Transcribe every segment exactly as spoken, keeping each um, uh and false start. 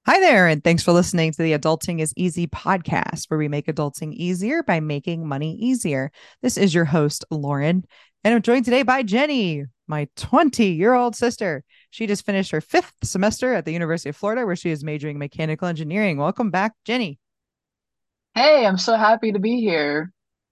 Hi there, and thanks for listening to the Adulting is Easy podcast, where we make adulting easier by making money easier. This is your host, Lauren, and I'm joined today by Jenny, my twenty year old sister. She just finished her fifth semester at the University of Florida, where she is majoring in mechanical engineering. Welcome back, Jenny. Hey, I'm so happy to be here.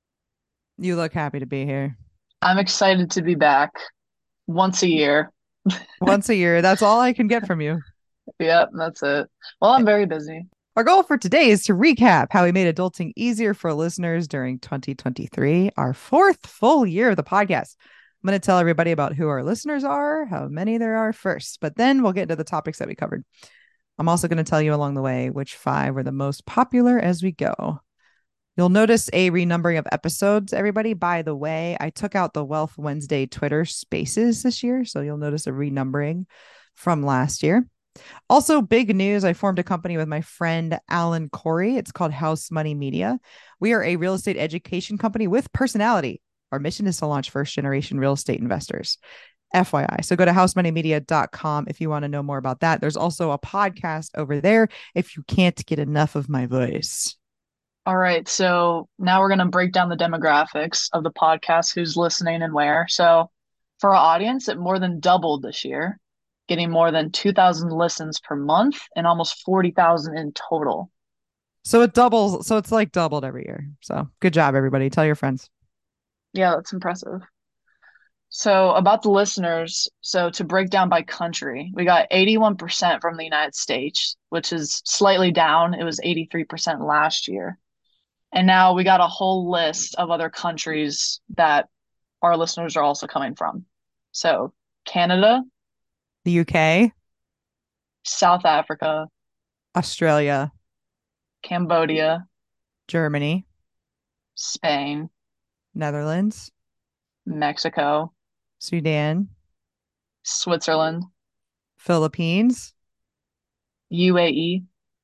You look happy to be here. I'm excited to be back once a year. Once a year, that's all I can get from you. Yep, that's it. Well, I'm very busy. Our goal for today is to recap how we made adulting easier for listeners during twenty twenty-three, our fourth full year of the podcast. I'm going to tell everybody about who our listeners are, how many there are first, but then we'll get into the topics that we covered. I'm also going to tell you along the way which five were the most popular as we go. You'll notice a renumbering of episodes, everybody. By the way, I took out the Wealth Wednesday Twitter spaces this year, so you'll notice a renumbering from last year. Also, big news. I formed a company with my friend Alan Corey. It's called House Money Media. We are a real estate education company with personality. Our mission is to launch first generation real estate investors. F Y I. So go to house money media dot com if you want to know more about that. There's also a podcast over there if you can't get enough of my voice. All right, so now we're going to break down the demographics of the podcast, who's listening and where. So, for our audience, it more than doubled this year, getting more than two thousand listens per month and almost forty thousand in total. So it doubles. So it's like doubled every year. So good job, everybody. Tell your friends. Yeah, that's impressive. So, about the listeners, so to break down by country, we got eighty-one percent from the United States, which is slightly down. It was eighty-three percent last year. And now we got a whole list of other countries that our listeners are also coming from. So, Canada, The U K, South Africa, Australia, Cambodia, Germany, Spain, Netherlands, Mexico, Sudan, Switzerland, Philippines, U A E,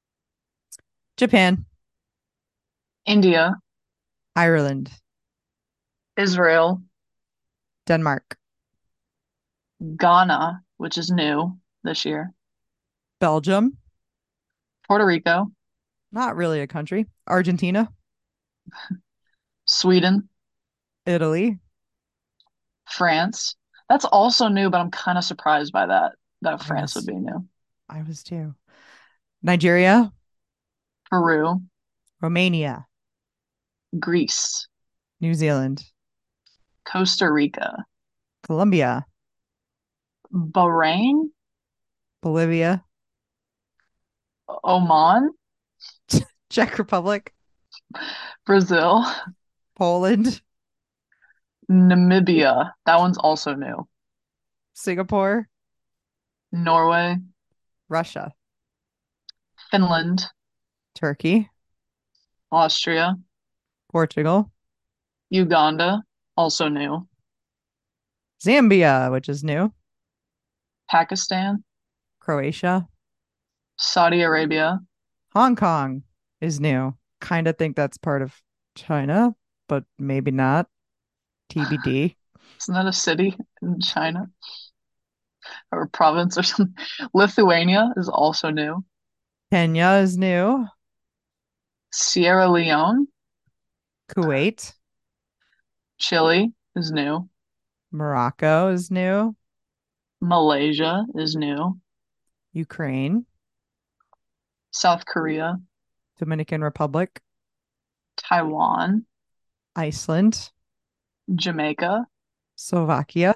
Japan, India, Ireland, Israel, Denmark, Ghana, which is new this year, Belgium, Puerto Rico, not really a country, Argentina, Sweden, Italy. France. That's also new, but I'm kind of surprised by that, that I France would was, be new. I was too. Nigeria, Peru, Romania, Greece, New Zealand, Costa Rica, Colombia, Bahrain, Bolivia, Oman, Czech Republic, Brazil, Poland, Namibia. That one's also new. Singapore, Norway, Russia, Finland, Turkey, Austria, Portugal, Uganda, also new. Zambia, which is new, Pakistan, Croatia, Saudi Arabia. Hong Kong is new. Kind of think that's part of China, but maybe not. T B D. Isn't that a city in China or a province or something? Lithuania is also new. Kenya is new. Sierra Leone, Kuwait, Chile is new. Morocco is new. Malaysia is new. Ukraine, South Korea, Dominican Republic, Taiwan, Iceland, Jamaica, Slovakia,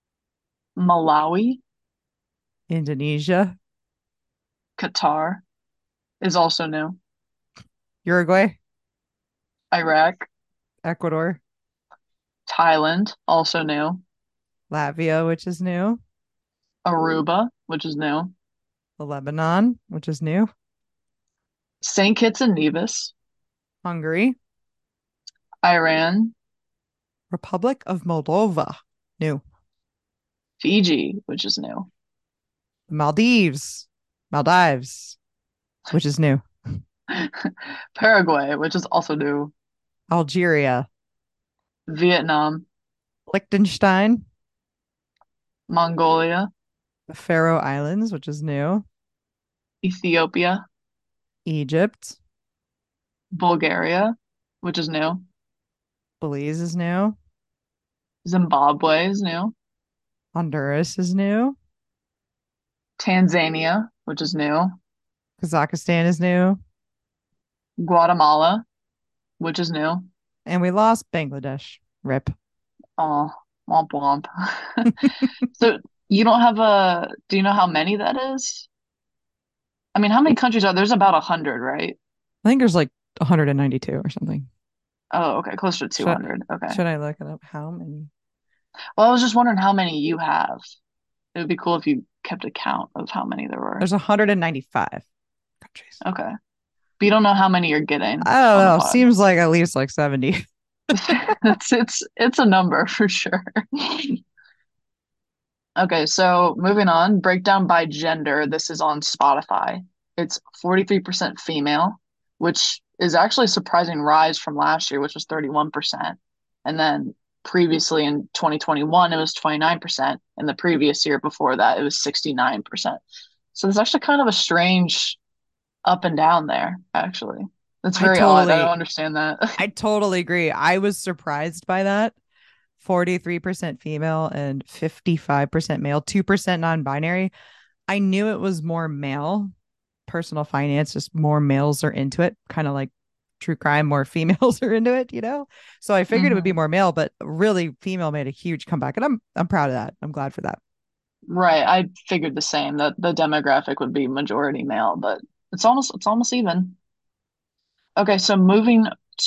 Malawi, Indonesia, Qatar is also new. Uruguay, Iraq, Ecuador, Thailand, also new. Latvia, which is new. Aruba, which is new. Lebanon, which is new. Saint Kitts and Nevis, Hungary, Iran, Republic of Moldova, new. Fiji, which is new. Maldives, Maldives, which is new. Paraguay, which is also new. Algeria, Vietnam, Liechtenstein, Mongolia, the Faroe Islands, which is new. Ethiopia, Egypt. Bulgaria, which is new. Belize is new. Zimbabwe is new. Honduras is new. Tanzania, which is new. Kazakhstan is new. Guatemala, which is new. And we lost Bangladesh. Rip. Oh, womp womp. So you don't have a, do you know how many that is? I mean, how many countries are there's about a hundred, right? I think there's like one hundred ninety-two or something. Oh, okay, closer to Should, two hundred. Okay. should I look it up? How many? Well, I was just wondering how many you have. It would be cool if you kept a count of how many there were. There's one hundred ninety-five countries. Okay. But you don't know how many you're getting I don't on the know. pod. Seems like at least like seventy. It's it's it's a number for sure. Okay, so moving on, breakdown by gender. This is on Spotify. It's forty-three percent female, which is actually a surprising rise from last year, which was thirty-one percent. And then previously in twenty twenty-one, it was twenty-nine percent. And the previous year before that, it was sixty-nine percent. So there's actually kind of a strange up and down there, actually. That's I very odd. I don't totally, understand that. I totally agree. I was surprised by that. forty-three percent female and fifty-five percent male, two percent non-binary. I knew it was more male. Personal finance, just more males are into it, kind of like true crime, more females are into it, you know? So I figured it would be hmm more male, but really female made a huge comeback. And I'm I'm proud of that. I'm glad for that. Right. I figured the same that the demographic would be majority male, but it's almost it's almost even. Okay, so moving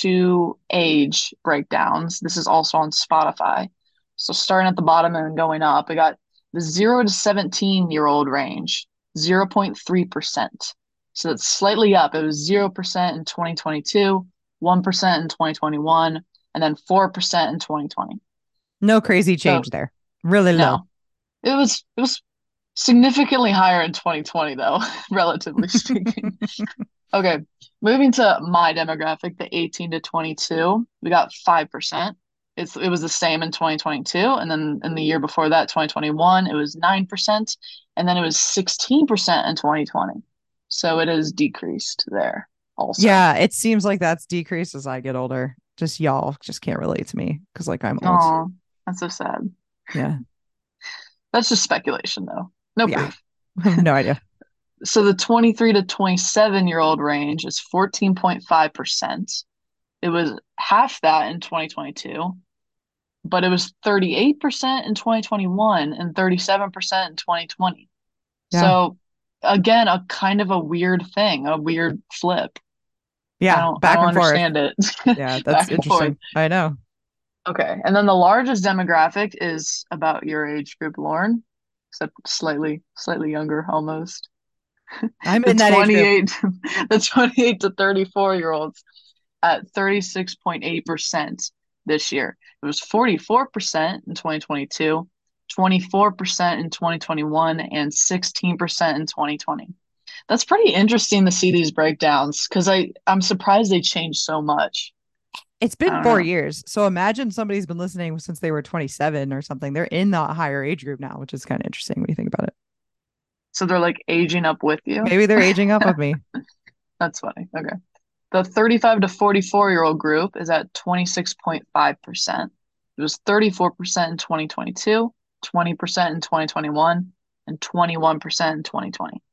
to age breakdowns. This is also on Spotify. So starting at the bottom and going up, we got the zero to seventeen year old range, zero point three percent. So that's slightly up. It was zero percent in twenty twenty-two, one percent in twenty twenty-one, and then four percent in twenty twenty. No crazy So change there. Really low. no, it was it was significantly higher in twenty twenty though, relatively speaking. Okay, moving to my demographic, the eighteen to twenty-two, we got five percent. It's it was the same in twenty twenty-two, and then in the year before that, twenty twenty-one, it was nine percent, and then it was sixteen percent in twenty twenty. So it has decreased there also. Yeah, it seems like that's decreased as I get older. Just y'all just can't relate to me because like I'm old. Oh, that's so sad. Yeah. That's just speculation though. No Yeah. proof. I have no idea. So the twenty-three to twenty-seven year old range is fourteen point five percent. It was half that in twenty twenty-two, but it was thirty-eight percent in twenty twenty-one and thirty-seven percent in twenty twenty. Yeah. So again, a kind of a weird thing, a weird flip. I Yeah. don't I Back don't and forth. understand it. Yeah, that's Back and forth. interesting. I know. Okay. And then the largest demographic is about your age group, Lauren, except slightly slightly younger almost. I'm The in that age group. twenty-eight the twenty-eight to thirty-four year olds at thirty-six point eight percent this year. It was forty-four percent in twenty twenty-two, twenty-four percent in twenty twenty-one, and sixteen percent in twenty twenty. That's pretty interesting to see these breakdowns because I I'm surprised they changed so much. It's I been don't four know. years. So imagine somebody's been listening since they were twenty-seven or something. They're in that higher age group now, which is kind of interesting when you think about it. So they're like aging up with you. Maybe they're aging up with me. That's funny. Okay. The thirty-five to forty-four year old group is at twenty-six point five percent. It was thirty-four percent in twenty twenty-two, twenty percent in twenty twenty-one, and twenty-one percent in twenty twenty.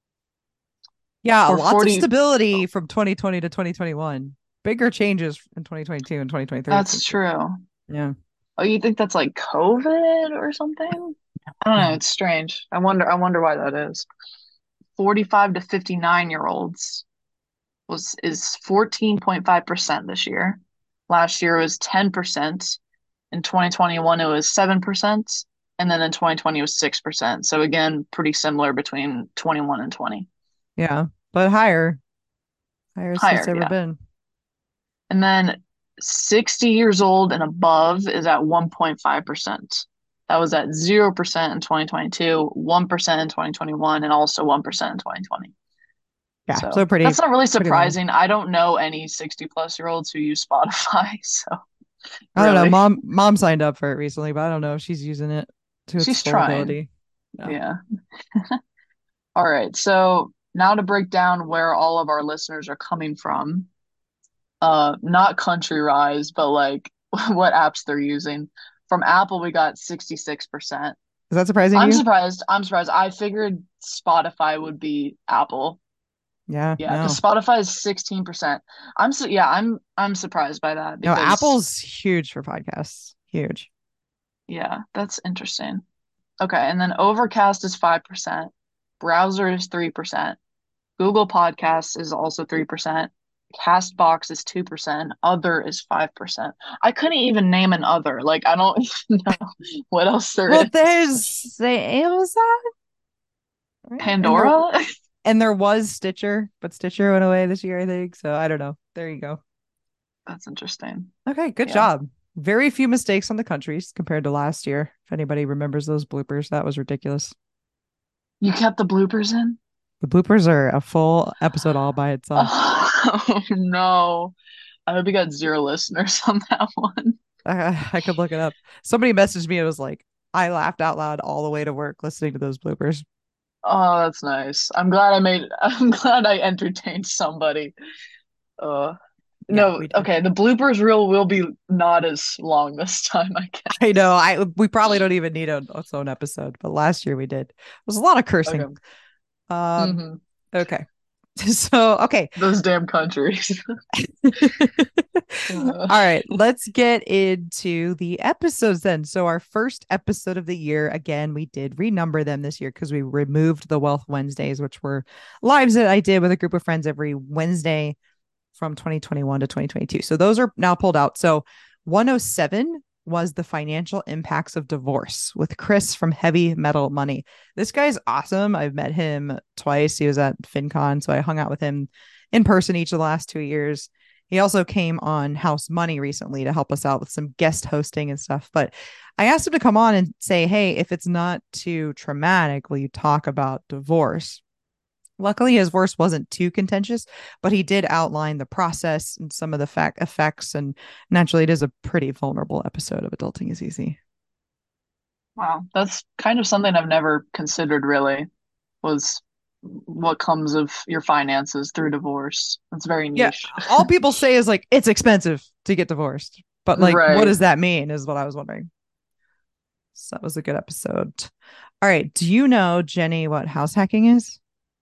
Yeah, For lots of forty, stability from twenty twenty to twenty twenty-one. Bigger changes in twenty twenty-two and twenty twenty-three. It that's seems like. true. Yeah. Oh, you think that's like COVID or something? I don't know. No. It's strange. I wonder, I wonder why that is. forty-five to fifty-nine year olds was is fourteen point five percent this year. Last year was ten percent. In twenty twenty-one, it was seven percent. And then in twenty twenty, it was six percent. So again, pretty similar between twenty-one and twenty. Yeah. But higher. Higher than it's Higher, ever yeah. been. And then sixty years old and above is at one point five percent. That was at zero percent in twenty twenty-two, one percent in twenty twenty-one, and also one percent in twenty twenty. Yeah. So So pretty, that's not really pretty low. surprising. I don't know any sixty plus year olds who use Spotify. So I don't know. really, Mom mom signed up for it recently, but I don't know if she's using it to its she's full trying. ability. No. Yeah. All right. So now to break down where all of our listeners are coming from. Uh, not country rise, but like what apps they're using. From Apple, we got sixty-six percent. Is that surprising to I'm you? surprised. I'm surprised. I figured Spotify would be Apple. Yeah, Yeah, because no. Spotify is sixteen percent. I'm so yeah, I'm I'm surprised by that No, because Apple's huge for podcasts. Huge. yeah, that's interesting. Okay, and then Overcast is five percent. Browser is three percent. Google Podcasts is also three percent. Castbox is two percent. Other is five percent. I couldn't even name an other. Like, I don't even know what else there Well, is. there's the Amazon, right? And there Pandora? and there was Stitcher, but Stitcher went away this year, I think. So I don't know. There you go. That's interesting. Okay, good Yeah. job. Very few mistakes on the countries compared to last year. If anybody remembers those bloopers, that was ridiculous. You kept the bloopers in? The bloopers are a full episode all by itself. Oh, no. I hope you got zero listeners on that one. I, I could look it up. Somebody messaged me. It was like, I laughed out loud all the way to work listening to those bloopers. Oh, that's nice. I'm glad I made, I'm glad I entertained somebody. Uh, Yeah, no, we did. okay, the bloopers reel will be not as long this time, I I guess. know. I we probably don't even need a, its own episode, but last year we did. It was a lot of cursing. Okay. Um, Hmm. okay. So, okay. Those damn countries. Uh, All right, let's get into the episodes then. So, our first episode of the year, again, we did renumber them this year because we removed the Wealth Wednesdays, which were lives that I did with a group of friends every Wednesday from twenty twenty-one to twenty twenty-two. So, those are now pulled out. So, one oh seven was the financial impacts of divorce with Chris from Heavy Metal Money. This guy's awesome. I've met him twice. He was at FinCon, so I hung out with him in person each of the last two years. He also came on House Money recently to help us out with some guest hosting and stuff. But I asked him to come on and say, hey, if it's not too traumatic, will you talk about divorce? Luckily, his verse wasn't too contentious, but he did outline the process and some of the fact effects. And naturally, it is a pretty vulnerable episode of Adulting is Easy. wow, that's kind of something I've never considered really, was what comes of your finances through divorce. It's very Yeah, niche. all people say is like it's expensive to get divorced, but like, what Right. does that mean? Is what I was wondering. So that was a good episode. All right, do you know, Jenny, what house hacking is?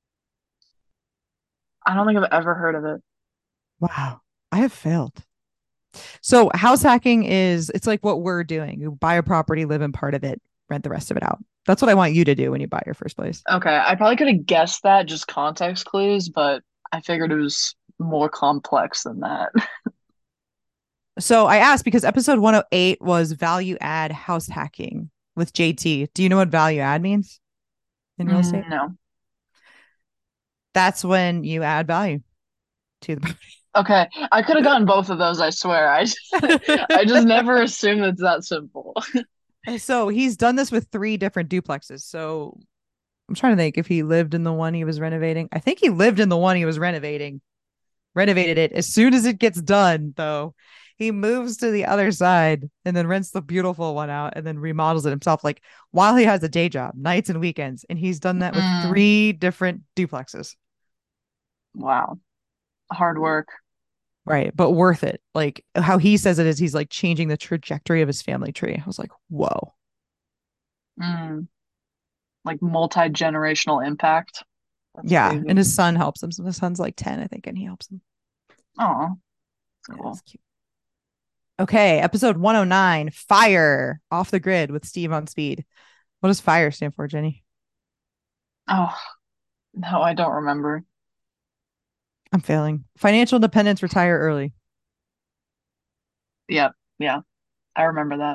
I don't think I've ever heard of it. Wow, I have failed. So house hacking is it's like what we're doing. You buy a property, live in part of it, rent the rest of it out. That's what I want you to do when you buy your first place. Okay, I probably could have guessed that, just context clues, but I figured it was more complex than that. So I asked because episode one oh eight was value add house hacking with J T. Do you know what value add means in real estate? Mm, no. That's when you add value to the Okay, I could have gotten both of those, I swear. I just, I just property. never assumed it's that simple. So he's done this with three different duplexes. So I'm trying to think if he lived in the one he was renovating. I think he lived in the one he was renovating, renovated it. As soon as it gets done, though, he moves to the other side and then rents the beautiful one out and then remodels it himself, like while he has a day job, nights and weekends. And he's done that with Mm, three different duplexes. wow, hard work. Right. But worth it. Like how he says it is he's like changing the trajectory of his family tree. I was like, whoa. Mm, like multi-generational impact. That's Yeah. And crazy. his son helps him. So his son's like ten, I think, and he helps him. Oh, Yeah, cool. it's cute. Okay, episode one oh nine, Fire Off the Grid with Steve on Speed. What does FIRE stand for, Jenny? Oh, no, I don't remember. I'm failing. Financial independence, retire early. Yep, yeah, I remember that.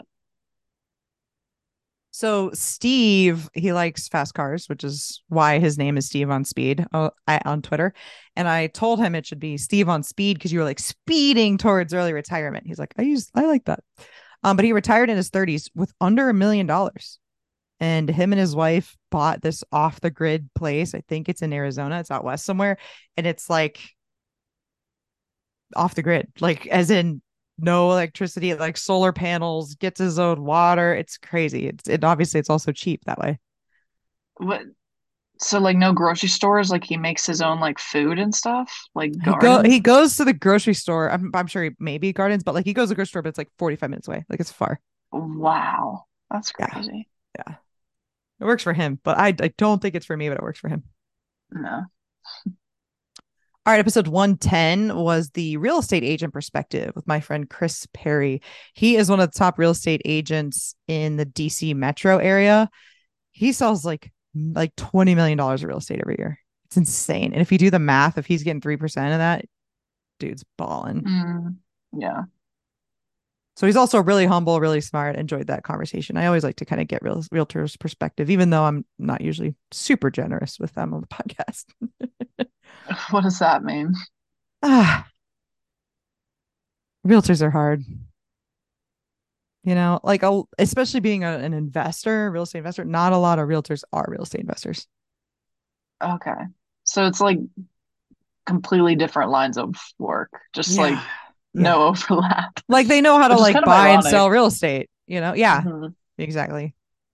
So Steve, he likes fast cars, which is why his name is Steve on Speed uh, I, on Twitter. And I told him it should be Steve on Speed because you were like speeding towards early retirement. He's like, I use, I like that. Um, but he retired in his thirties with under a million dollars. And him and his wife bought this off the grid place. I think it's in Arizona. It's out west somewhere. And it's like off the grid, like as in no electricity, like solar panels, gets his own water. It's crazy. It's it obviously it's also cheap that way. What? So like no grocery stores, like he makes his own like food and stuff, like He go gardens. he goes to the grocery store. I'm I'm sure he maybe gardens, but like he goes to the grocery store, but it's like forty-five minutes away. Like it's far. Wow, that's Yeah. crazy. Yeah. It works for him, but I I don't think it's for me, but it works for him. No. All right, episode one ten was the real estate agent perspective with my friend Chris Perry. He is one of the top real estate agents in the D C metro area. He sells like like twenty million dollars of real estate every year. It's insane. And if you do the math, if he's getting three percent of that, dude's balling. Mm, yeah. So he's also really humble, really smart. Enjoyed that conversation. I always like to kind of get real realtors' perspective, even though I'm not usually super generous with them on the podcast. What does that mean? Ah, realtors are hard. You know, like a, especially being a, an investor, real estate investor, not a lot of realtors are real estate investors. Okay. So it's like completely different lines of work, just like Yeah. Yeah. no overlap, Like they know how to which is like kind of buy and ironic. sell real estate, you know? Yeah, Hmm. exactly.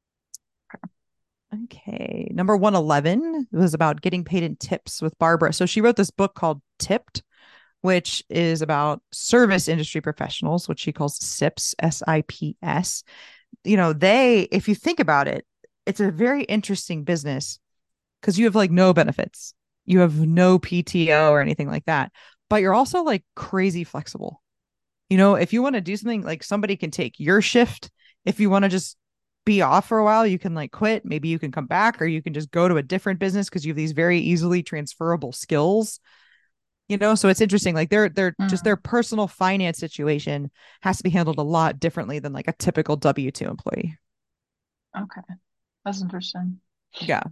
Okay. Number one eleven was about getting paid in tips with Barbara. So she wrote this book called Tipped, which is about service industry professionals, which she calls SIPs, S I P S. You know, they, if you think about it, it's a very interesting business because you have like no benefits, you have no P T O or anything like that, but you're also like crazy flexible. You know, if you want to do something, like somebody can take your shift. If you want to just be off for a while, you can like quit. Maybe you can come back or you can just go to a different business because you have these very easily transferable skills. You know, so it's interesting. Like their their just their Mm, personal finance situation has to be handled a lot differently than like a typical W two employee. okay, that's interesting. Yeah,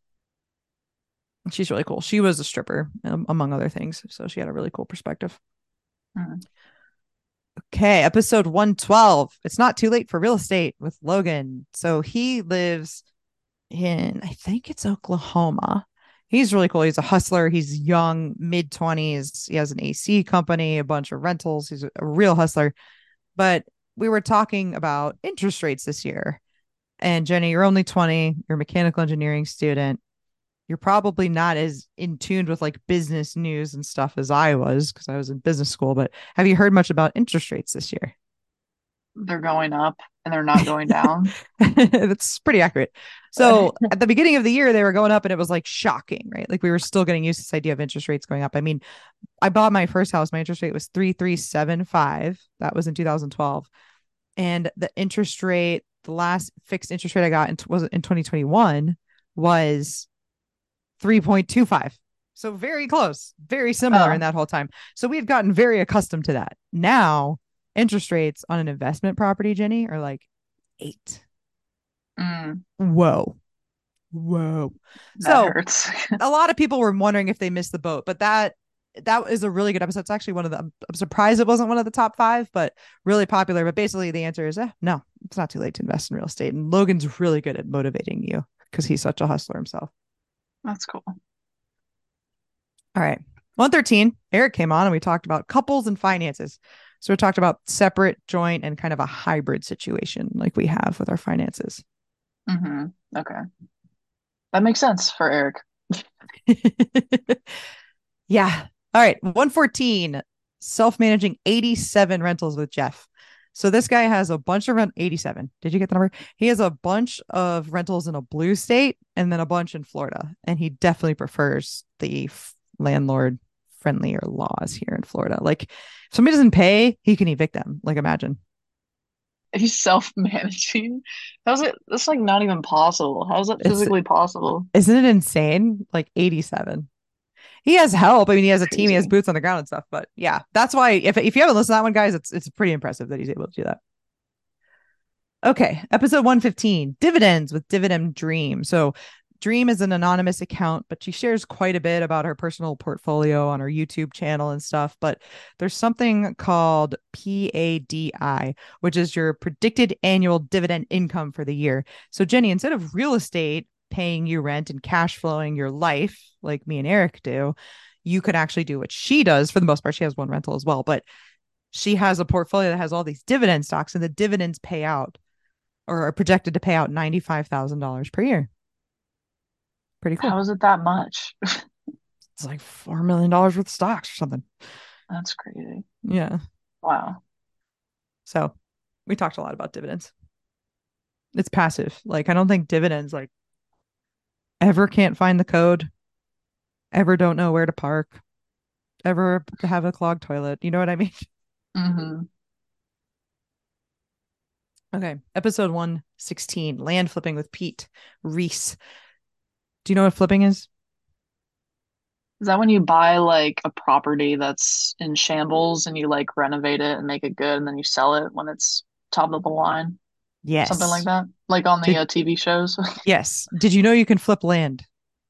she's really cool. She was a stripper, um, among other things, so she had a really cool perspective. Mm, Okay, episode one twelve. It's not too late for real estate with Logan. So he lives in, I think it's Oklahoma. He's really cool. He's a hustler. He's young, mid twenties. He has an A C company, a bunch of rentals. He's a, a real hustler. But we were talking about interest rates this year. And Jenny, you're only twenty, you're a mechanical engineering student. You're probably not as in tune with like business news and stuff as I was because I was in business school. But have you heard much about interest rates this year? they're going up and they're not going down. That's pretty accurate. So at the beginning of the year, they were going up and it was like shocking, right? Like we were still getting used to this idea of interest rates going up. I mean, I bought my first house, my interest rate was three point three seven five. That was in two thousand twelve. And the interest rate, the last fixed interest rate I got in, was in twenty twenty-one was three point two five. So very close, very similar in Oh, that whole time. So we've gotten very accustomed to that. Now, interest rates on an investment property, Jenny, are like eight. mm, Whoa. Whoa. that So hurts. a lot of people were wondering if they missed the boat, but that that is a really good episode. It's actually one of the, I'm surprised it wasn't one of the top five, but really popular. But basically the answer is eh, no, it's not too late to invest in real estate. And Logan's really good at motivating you because he's such a hustler himself. That's cool. All right. one thirteen, Eric came on and we talked about couples and finances. So we talked about separate, joint, and kind of a hybrid situation like we have with our finances. Hmm. Okay, that makes sense for Eric. Yeah. All right. one fourteen, self managing eighty-seven rentals with Jeff. So this guy has a bunch of rent eighty-seven. Did you get the number? He has a bunch of rentals in a blue state and then a bunch in Florida. And he definitely prefers the f- landlord friendlier laws here in Florida. Like if somebody doesn't pay, he can evict them. Like imagine. He's self-managing. How's it? That's like not even possible. How is that It's physically possible? isn't it insane? Like eighty-seven. He has help. I mean, he has a team, he has Crazy. boots on the ground and stuff. But yeah, that's why if if you haven't listened to that one, guys, it's it's pretty impressive that he's able to do that. Okay, episode one fifteen, dividends with Dividend Dream. So Dream is an anonymous account, but she shares quite a bit about her personal portfolio on her YouTube channel and stuff. But there's something called P A D I, which is your predicted annual dividend income for the year. So Jenny, instead of real estate paying you rent and cash flowing your life like me and Eric do, you could actually do what she does for the most part. She has one rental as well, but she has a portfolio that has all these dividend stocks and the dividends pay out or are projected to pay out ninety-five thousand dollars per year. Pretty How cool. is it that much? It's like four million dollars worth of stocks or something. That's crazy. Yeah. Wow. So we talked a lot about dividends. It's passive. Like I don't think dividends like ever can't find the code, ever don't know where to park, ever have a clogged toilet. You know what I mean? Hmm. Okay. Episode one sixteen, land flipping with Pete Reese. Do you know what flipping is? Is that when you buy like a property that's in shambles and you like renovate it and make it good and then you sell it when it's top of the line? Something like Yes. that? Like on the Did uh, T V shows? yes. Did you know you can flip land?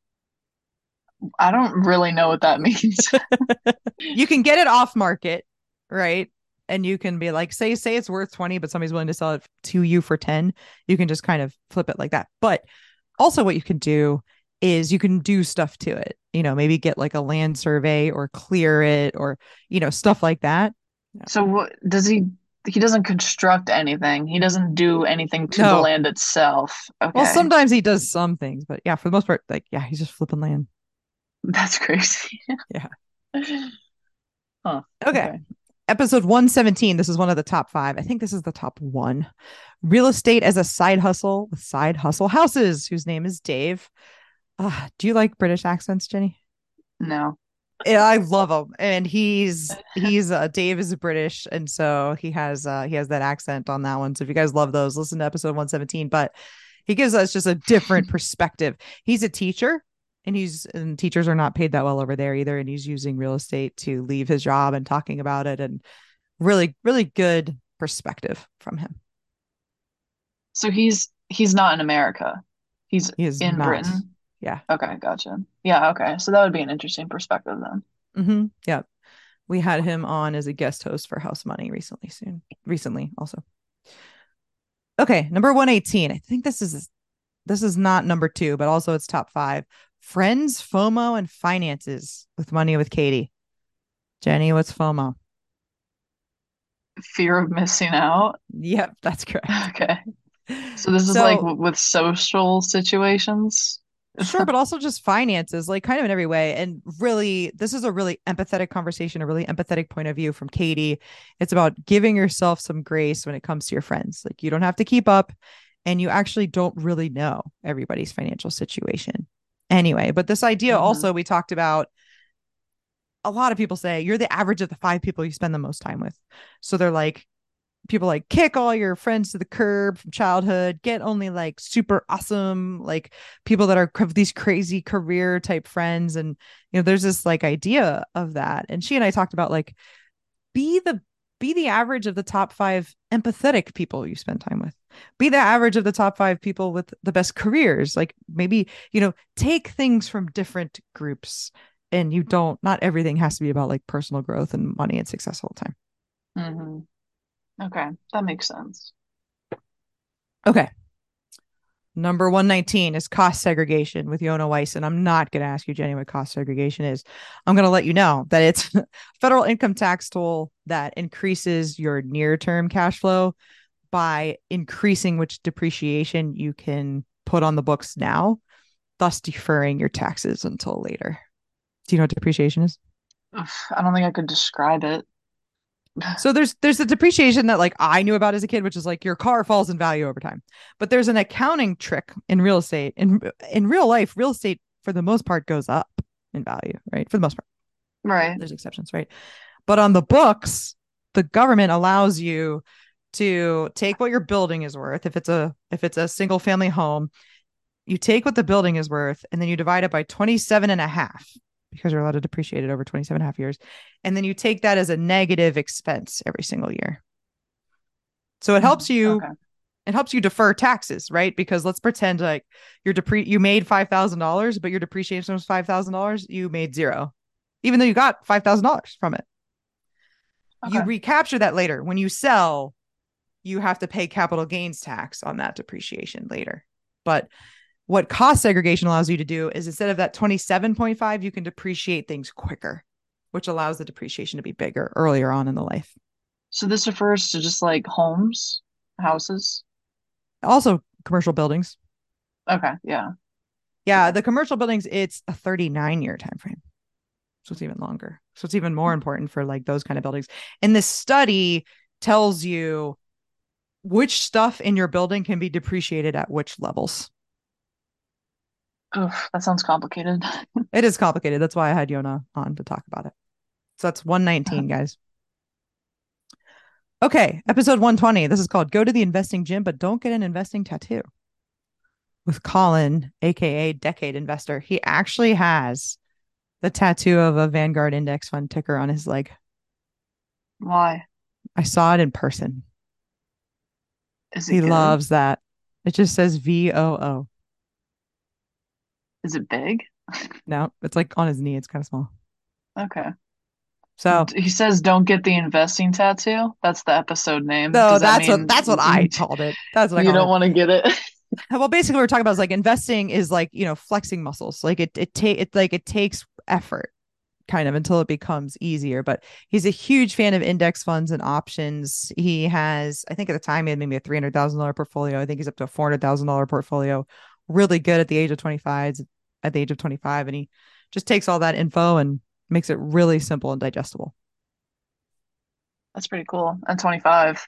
I don't really know what that means. You can get it off market, right? And you can be like, say, say it's worth twenty, but somebody's willing to sell it to you for ten. You can just kind of flip it like that. But also what you can do is you can do stuff to it. You know, maybe get like a land survey or clear it or, you know, stuff like that. Yeah. So what does he he doesn't construct anything. He doesn't do anything to the No. land itself. Well, Okay. sometimes he does some things, but yeah, for the most part, like, yeah, he's just flipping land. That's crazy. Yeah. Huh. Okay. Okay. Episode one seventeen. This is one of the top five. I think this is the top one. Real estate as a side hustle with side hustle houses, whose name is Dave. Uh, do you like British accents, Jenny? No. Yeah, I love him, and he's he's uh, Dave is British, and so he has uh, he has that accent on that one. So if you guys love those, listen to episode one seventeen. But he gives us just a different perspective. He's a teacher, and he's and teachers are not paid that well over there either. And he's using real estate to leave his job and talking about it, and really really good perspective from him. So he's he's not in America. He's He is in not. Britain. Yeah. Okay, gotcha. Yeah, okay. So that would be an interesting perspective then. Mm-hmm. Yeah. We had him on as a guest host for House Money recently. Soon, recently also. Okay, number one eighteen. I think this is this is not number two, but also it's top five. Friends, FOMO, and finances with Money with Katie. Jenny, what's FOMO? Fear of missing out. Yep, that's correct. Okay. So this is like So w with social situations. sure, but also just finances, like kind of in every way. And really, this is a really empathetic conversation, a really empathetic point of view from Katie. It's about giving yourself some grace when it comes to your friends. Like you don't have to keep up, and you actually don't really know everybody's financial situation anyway. But this idea Hmm. also, we talked about a lot of people say you're the average of the five people you spend the most time with. So they're like, people like kick all your friends to the curb from childhood, get only like super awesome like people that are these crazy career type friends. And you know there's this like idea of that, and she and I talked about like be the be the average of the top five empathetic people you spend time with, be the average of the top five people with the best careers. Like maybe, you know take things from different groups, and you don't not everything has to be about like personal growth and money and success all the time. Hmm. Okay, that makes sense. Okay. Number one nineteen is cost segregation with Yona Weiss. And I'm not going to ask you, Jenny, what cost segregation is. I'm going to let you know that it's a federal income tax tool that increases your near term cash flow by increasing which depreciation you can put on the books now, thus deferring your taxes until later. Do you know what depreciation is? Ugh, I don't think I could describe it. So there's there's the depreciation that like I knew about as a kid, which is like your car falls in value over time. But there's an accounting trick in real estate. In in real life, real estate for the most part goes up in value, right? For the most part. Right. There's exceptions, right? But on the books, the government allows you to take what your building is worth. If it's a if it's a single family home, you take what the building is worth and then you divide it by twenty-seven and a half because you're allowed to depreciate it over twenty-seven and a half years. And then you take that as a negative expense every single year. So it helps Mm, you okay. it helps you defer taxes, right? Because let's pretend like you're depre- you made five thousand dollars, but your depreciation was five thousand dollars, you made zero, even though you got five thousand dollars from it. You Okay. recapture that later. When you sell, you have to pay capital gains tax on that depreciation later. But what cost segregation allows you to do is instead of that twenty-seven point five, you can depreciate things quicker, which allows the depreciation to be bigger earlier on in the life. So this refers to just like homes, houses. Also, commercial buildings. Okay. Yeah. Yeah, Okay. the commercial buildings, it's a thirty-nine year time frame. So it's even longer. So it's even more important for like those kind of buildings. And this study tells you which stuff in your building can be depreciated at which levels. Oof, that sounds complicated. It is complicated. That's why I had Yona on to talk about it. So that's one nineteen, guys. Okay, episode one twenty. This is called Go to the Investing Gym, but Don't Get an Investing Tattoo with Colin, aka Decade Investor. He actually has the tattoo of a Vanguard index fund ticker on his leg. Why? I saw it in person. Is it He good? loves that. It just says V O O. Is it big? No, it's like on his knee. It's kind of small. Okay. So, He says don't get the investing tattoo. That's the episode name. no, Does that that's what mean that's what I called it. That's what I you called don't it. want to get it? Well, basically, what we're talking about is like investing is like, you know, flexing muscles. Like it it take it like it takes effort kind of until it becomes easier. But he's a huge fan of index funds and options. He has, I think at the time, he had maybe a three hundred thousand dollars portfolio. I think he's up to a four hundred thousand dollars portfolio. Really good at the age of twenty-five, at the age of twenty-five. And he just takes all that info and makes it really simple and digestible. That's pretty cool. At twenty-five.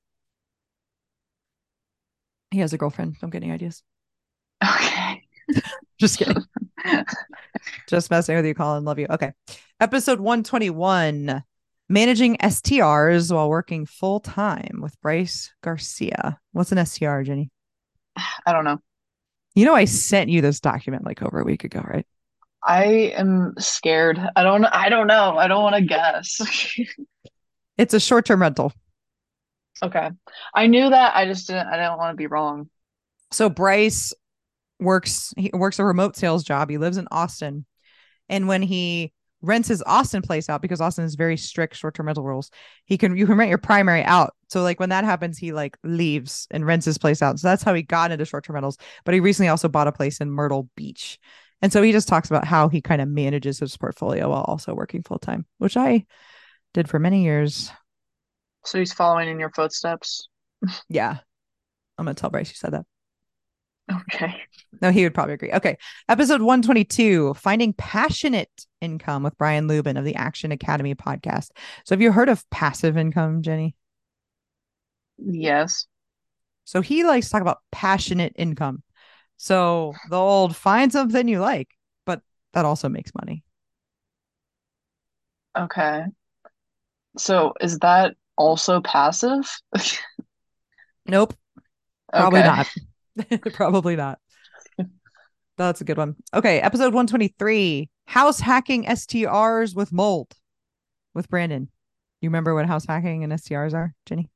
He has a girlfriend. Don't get any ideas. Okay. Just kidding. Just messing with you, Colin. Love you. Okay. Episode one twenty-one, Managing S T Rs while working full time with Bryce Garcia. What's an S T R, Jenny? I don't know. You know, I sent you this document like over a week ago, right? I am scared. I don't I don't know. I don't want to guess. It's a short term rental. Okay. I knew that. I just didn't I didn't want to be wrong. So Bryce works, he works a remote sales job. He lives in Austin. And when he rents his Austin place out, because Austin is very strict short-term rental rules, he can you can rent your primary out. So like when that happens, he like leaves and rents his place out. So that's how he got into short-term rentals. But he recently also bought a place in Myrtle Beach. And so he just talks about how he kind of manages his portfolio while also working full time, which I did for many years. So he's following in your footsteps. Yeah. I'm gonna tell Bryce you said that. Okay. No, he would probably agree. Okay. Episode one twenty-two, Finding Passionate Income with Brian Lubin of the Action Academy podcast. So have you heard of passive income, Jenny? Yes. So he likes to talk about passionate income. So the old find something you like, but that also makes money. Okay. So is that also passive? Nope, probably Okay. not. Probably not. That's a good one. Okay, episode one twenty-three, House Hacking S T Rs with Mold with Brandon. You remember what house hacking and S T Rs are, Jenny?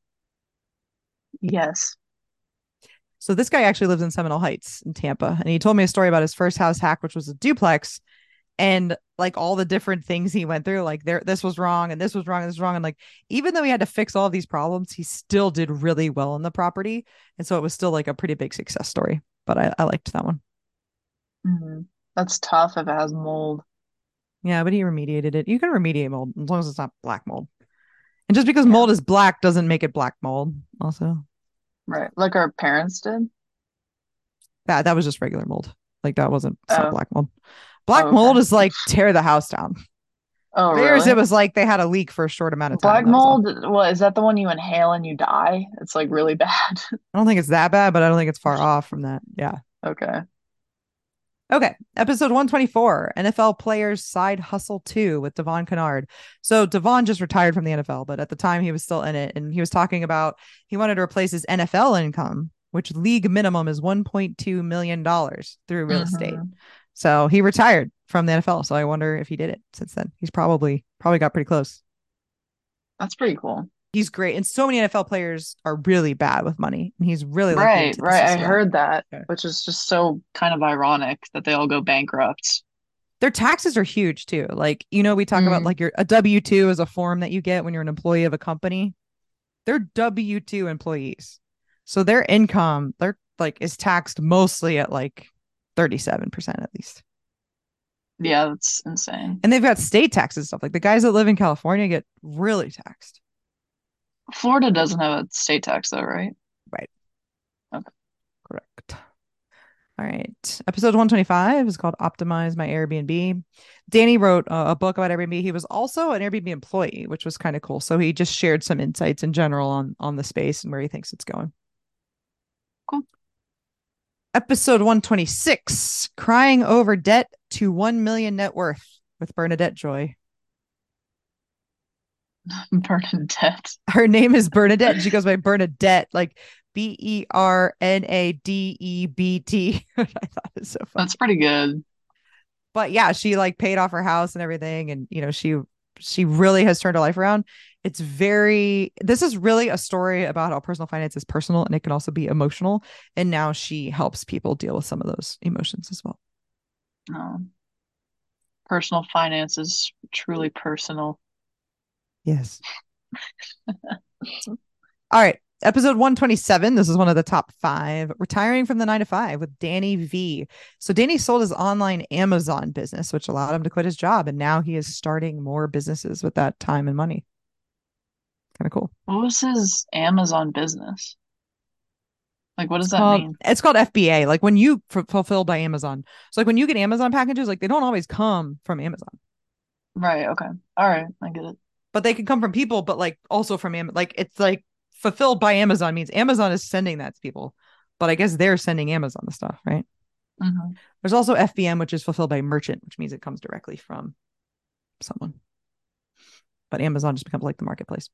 Yes. So this guy actually lives in Seminole Heights in Tampa, and he told me a story about his first house hack, which was a duplex, and like all the different things he went through. Like there, this was wrong, and this was wrong, and this was wrong, and like even though he had to fix all of these problems, he still did really well in the property, and so it was still like a pretty big success story. But I, I liked that one. Mhm. That's tough if it has mold. Yeah, but he remediated it. You can remediate mold as long as it's not black mold. And just because Yeah. mold is black doesn't make it black mold. Also, Right. Like our parents did. that that was just regular mold. Like that wasn't, it's not Oh. black mold. Black Oh, okay. mold is like tear the house down. Oh, Theirs, it really? was like they had a leak for a short amount of time. Black That was all. mold, what is that the one you inhale and you die? It's like really bad. I don't think it's that bad, but I don't think it's far off from that. Yeah. Okay. Okay. Episode one twenty-four, N F L Players Side Hustle two with Devon Kennard. So Devon just retired from the N F L, but at the time he was still in it. And he was talking about he wanted to replace his N F L income, which league minimum is one point two million dollars through real estate. Hmm. So he retired from the N F L. So I wonder if he did it since then. He's probably probably got pretty close. That's pretty cool. He's great. And so many N F L players are really bad with money. And he's really like the Right, right. antithesis I of that. heard that, Okay. which is just so kind of ironic that they all go bankrupt. Their taxes are huge too. Like, you know, we talk about Mm, like your a W two is a form that you get when you're an employee of a company. They're W two employees. So their income, they're like is taxed mostly at like thirty-seven percent at least. yeah, that's insane. And they've got state taxes stuff. Like the guys that live in California get really taxed. Florida doesn't have a state tax though, right? Right. Okay. Correct. All right. Episode one twenty-five is called Optimize My Airbnb. Danny wrote a, a book about Airbnb. He was also an Airbnb employee, which was kind of cool. So he just shared some insights in general on, on the space and where he thinks it's going. Cool. Episode one twenty-six, Crying Over Debt to one million Net Worth with Bernadette Joy. Bernadette. Her name is Bernadette and she goes by Bernadette, like B E R N A D E B T. I thought it was so funny. That's pretty good. But yeah, she like paid off her house and everything. And, you know, she she really has turned her life around. It's very, this is really a story about how personal finance is personal and it can also be emotional. And now she helps people deal with some of those emotions as well. Oh. Personal finance is truly personal. Yes. All right. Episode one twenty-seven. This is one of the top five. Retiring from the nine to five with Danny V. So Danny sold his online Amazon business, which allowed him to quit his job. And now he is starting more businesses with that time and money. Kind of cool. What was his Amazon business? Like, what does It's that called, mean? it's called F B A. Like when you f- fulfilled by Amazon. So like when you get Amazon packages, like they don't always come from Amazon, Right. Okay. All right. I get it. but they can come from people, but like also from Am- like it's like fulfilled by Amazon means Amazon is sending that to people, but I guess they're sending Amazon the stuff, right? Mm-hmm. There's also F B M, which is fulfilled by merchant, which means it comes directly from someone. But Amazon just becomes like the marketplace.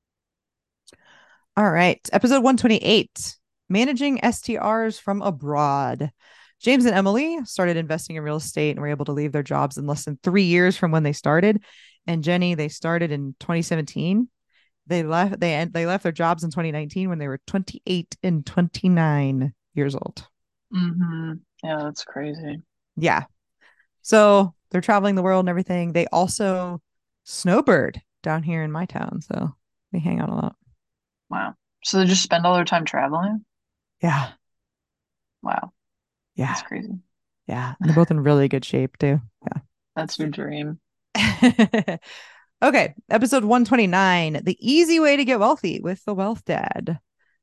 All right. Episode one twenty-eight, Managing S T Rs from Abroad. James and Emily started investing in real estate and were able to leave their jobs in less than three years from when they started. And Jenny, they started in twenty seventeen. They left they they left their jobs in twenty nineteen when they were twenty-eight and twenty-nine years old. Mm-hmm. Yeah, that's crazy. Yeah. So they're traveling the world and everything. They also snowbird down here in my town. So they hang out a lot. Wow. So they just spend all their time traveling? Yeah. Wow. Yeah. That's crazy. Yeah. And they're both in really good shape too. That's your dream. Yeah. Okay. Episode one twenty-nine, The Easy Way to Get Wealthy with the Wealth Dad.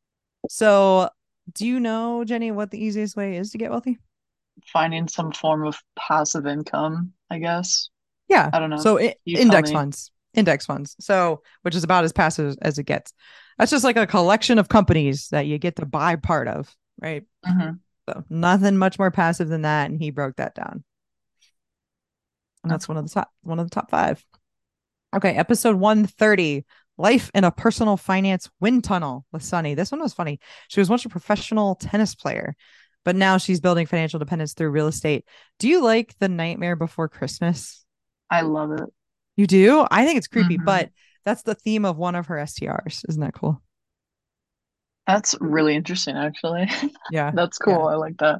So do you know, Jenny, what the easiest way is to get wealthy? Finding some form of passive income, I guess. Yeah. I don't know. So I- You tell index me. funds, index funds. So, which is about as passive as, as it gets. That's just like a collection of companies that you get to buy part of, right? Mm-hmm. So nothing much more passive than that. And he broke that down. And that's one of the top, one of the top five. Okay. Episode one thirty, Life in a Personal Finance Wind Tunnel with Sunny. This one was funny. She was once a professional tennis player, but now she's building financial independence through real estate. Do you like The Nightmare Before Christmas? I love it. You do? I think it's creepy, Mm-hmm. but that's the theme of one of her S T Rs. Isn't that cool? That's really interesting, actually. Yeah. That's cool. Yeah. I like that.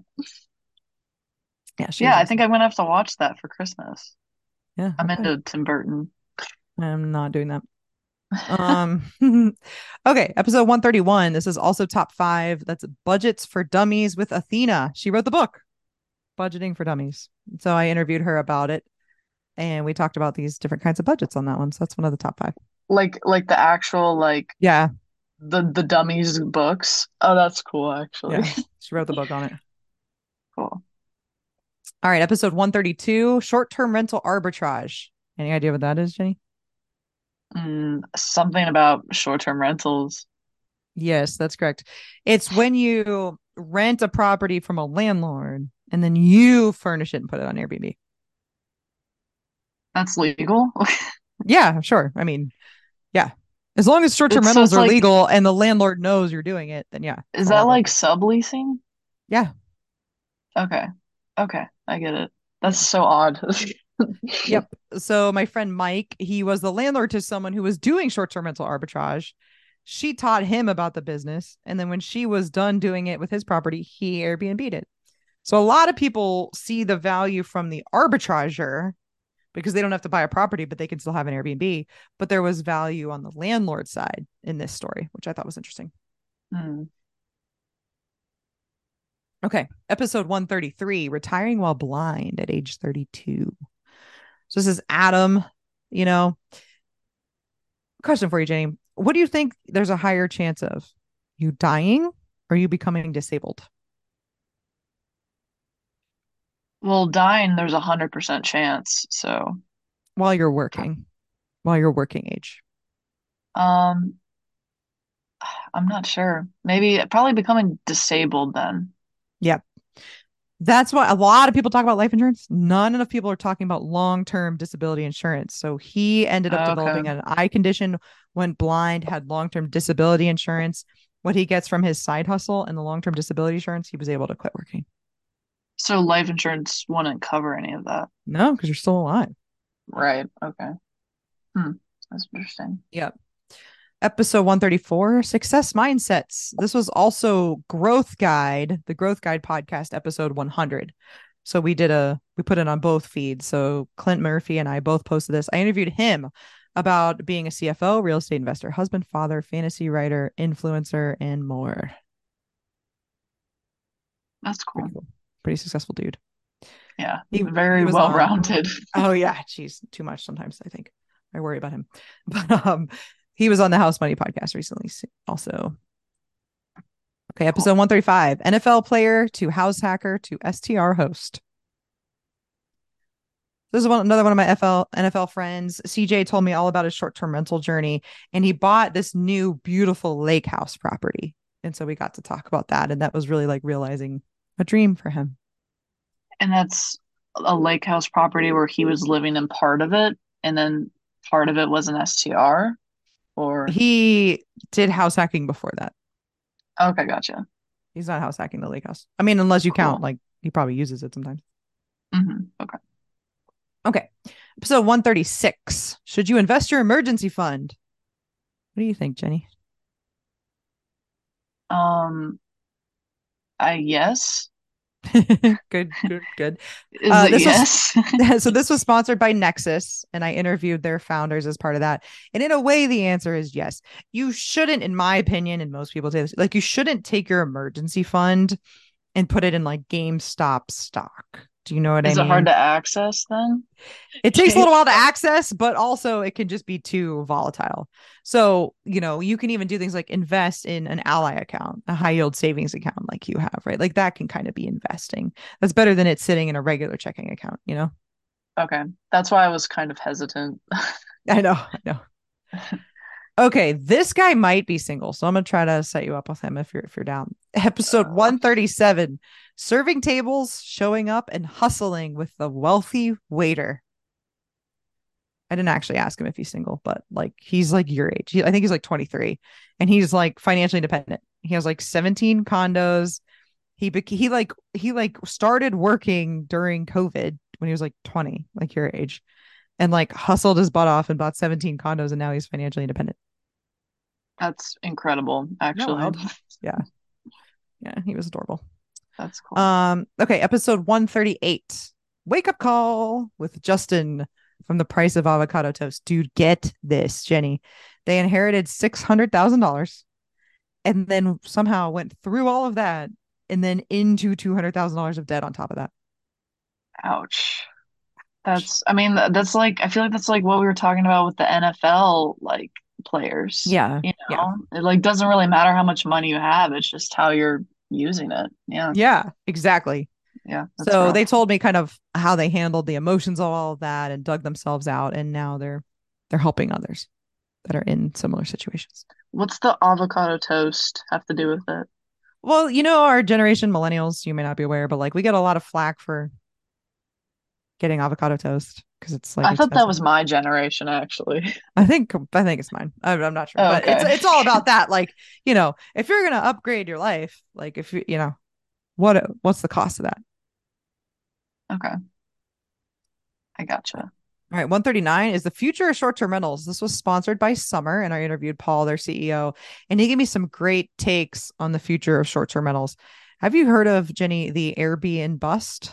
Yeah. She Yeah, was I awesome. think I'm gonna have to watch that for Christmas. Yeah. I'm Okay. into Tim Burton. I'm not doing that. Um, okay. Episode one thirty-one. This is also top five. That's Budgets for Dummies with Athena. She wrote the book, Budgeting for Dummies. So I interviewed her about it and we talked about these different kinds of budgets on that one. So that's one of the top five. Like like the actual like Yeah. the the dummies books. Oh, that's cool, actually. Yeah. She wrote the book on it. Cool. All right. Episode one thirty-two, Short term rental arbitrage. Any idea what that is, Jenny? Mm, something about short-term rentals. Yes, that's correct. It's when you rent a property from a landlord and then you furnish it and put it on Airbnb. That's legal. Yeah, sure. I mean, yeah. As long as short-term It's so rentals it's are like, legal and the landlord knows you're doing it, then yeah, it's is that all like okay. subleasing? Yeah. Okay. Okay, I get it. That's so odd. Yep. So my friend Mike, he was the landlord to someone who was doing short-term rental arbitrage. She taught him about the business, and then when she was done doing it with his property, he Airbnb'd it. So a lot of people see the value from the arbitrager because they don't have to buy a property, but they can still have an Airbnb. But there was value on the landlord side in this story, which I thought was interesting. Hmm. Okay. Episode one thirty-three, Retiring While Blind at age thirty-two. So this is Adam, you know. Question for you, Jane. What do you think there's a higher chance of? You dying or you becoming disabled? Well, dying, there's a hundred percent chance. So, while you're working, while you're working age. um, I'm not sure. Maybe probably becoming disabled then. Yeah. That's why a lot of people talk about life insurance. None enough people are talking about long-term disability insurance. So he ended up Okay. developing an eye condition, went blind, had long-term disability insurance. What he gets from his side hustle and the long-term disability insurance, he was able to quit working. So life insurance wouldn't cover any of that. No, because you're still alive. Right. Okay. Hmm. That's interesting. Yep. Episode one thirty-four, Success Mindsets. This was also Growth Guide, the Growth Guide podcast, episode one hundred. So we did a, we put it on both feeds. So Clint Murphy and I both posted this. I interviewed him about being a C F O, real estate investor, husband, father, fantasy writer, influencer, and more. That's Pretty cool. cool. Pretty successful dude. Yeah. He, Very he was well on, rounded. oh yeah, geez, too much sometimes, I think. I worry about him. But um, he was on the House Money podcast recently also. Okay, episode Cool. one thirty-five, N F L player to house hacker to S T R host. This is one another one of my F L N F L friends. C J told me all about his short-term rental journey, and he bought this new beautiful lake house property. And so we got to talk about that, and that was really like realizing a dream for him. And that's a lake house property where he was living in part of it, and then part of it was an S T R, or He did house hacking before that. okay, gotcha. He's not house hacking the lake house. I mean, unless you count, Cool. like he probably uses it sometimes. Hmm. Okay. Okay. Episode one thirty-six. Should you invest your emergency fund? What do you think, Jenny? Um, I yes. Good, good, good. Is Uh, it this was yes? so this was sponsored by Nexus, and I interviewed their founders as part of that. And in a way, the answer is yes. You shouldn't, in my opinion, and most people say this, like you shouldn't take your emergency fund and put it in like GameStop stock. Do you know what I Is it hard mean? to access then? It takes a little while to GameStop. access, but also it can just be too volatile. So, you know, you can even do things like invest in an ally account, a high yield savings account like you have, right? Like that can kind of be investing. That's better than it sitting in a regular checking account, you know? Okay. That's why I was kind of hesitant. I know, I know. Okay, this guy might be single, so I'm gonna try to set you up with him if you're if you're down. Episode Uh, one thirty-seven, serving tables, showing up, and hustling with the wealthy waiter. I didn't actually ask him if he's single, but like he's like your age. He, I think he's like twenty-three, and he's like financially independent. He has like seventeen condos. He he like he like started working during COVID when he was like twenty, like your age, and like hustled his butt off and bought seventeen condos, and now he's financially independent. that's incredible, No, actually. wild. Yeah, yeah, he was adorable. That's cool. Um, okay, episode one thirty-eight. Wake up call with Justin from The Price of Avocado Toast. Dude, get this, Jenny. They inherited six hundred thousand dollars and then somehow went through all of that and then into two hundred thousand dollars of debt on top of that. Ouch. That's, I mean, th- that's like, I feel like that's like what we were talking about with the N F L, like players, Yeah. you Yeah. know? It like doesn't really matter how much money you have, it's just how you're using it. Yeah. Yeah, exactly. Yeah. That's So rough. they told me kind of how they handled the emotions of all of that and dug themselves out. And now they're they're helping others that are in similar situations. What's the avocado toast have to do with it? Well, you know, our generation, millennials, you may not be aware, but like we get a lot of flack for getting avocado toast because it's like I thought that expensive. was my generation, actually. I think I think it's mine. I'm, I'm not sure, Oh, but it's okay. it's all about that. Like, you know, if you're gonna upgrade your life, like if you you know, what what's the cost of that? Okay. I gotcha. All right, one thirty-nine is the future of short-term rentals. This was sponsored by Summer, and I interviewed Paul, their C E O, and he gave me some great takes on the future of short-term rentals. Have you heard of, Jenny, the Airbnb bust?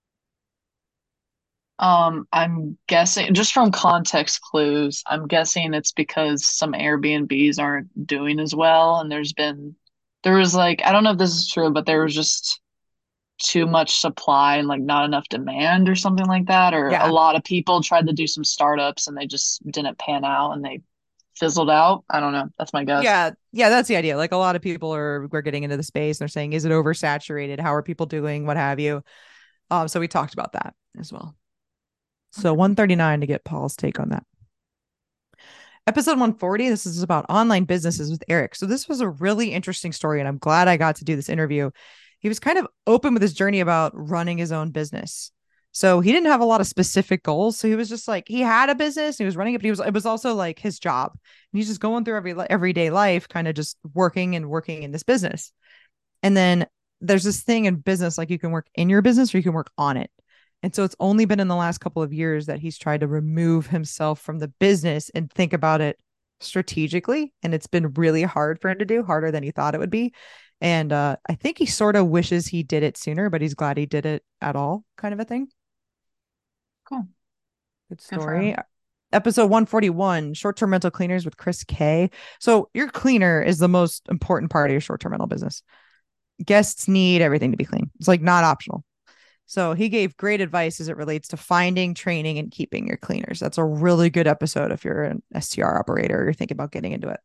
Um, I'm guessing just from context clues, I'm guessing it's because some Airbnbs aren't doing as well, and there's been there was like I don't know if this is true, but there was just too much supply and like not enough demand or something like that, or a Yeah. lot of people tried to do some startups and they just didn't pan out and they fizzled out. I don't know. That's my guess. Yeah, yeah, that's the idea. Like a lot of people are we're getting into the space and they're saying, is it oversaturated? How are people doing? What have you? Um, so we talked about that as well. So Okay. one thirty-nine to get Paul's take on that. Episode one forty, this is about online businesses with Eric. So this was a really interesting story, and I'm glad I got to do this interview. He was kind of open with his journey about running his own business. So he didn't have a lot of specific goals. So he was just like, he had a business, he was running it, but he was it was also like his job. And he's just going through every everyday life, kind of just working and working in this business. And then there's this thing in business, like you can work in your business or you can work on it. And so it's only been in the last couple of years that he's tried to remove himself from the business and think about it strategically. And it's been really hard for him to do, harder than he thought it would be. And uh, I think he sort of wishes he did it sooner, but he's glad he did it at all, kind of a thing. Cool. Good Good for story. him. Episode one forty-one, short-term rental cleaners with Chris K. So your cleaner is the most important part of your short-term rental business. Guests need everything to be clean. It's like not optional. So he gave great advice as it relates to finding, training, and keeping your cleaners. That's a really good episode if you're an S T R operator or you're thinking about getting into it.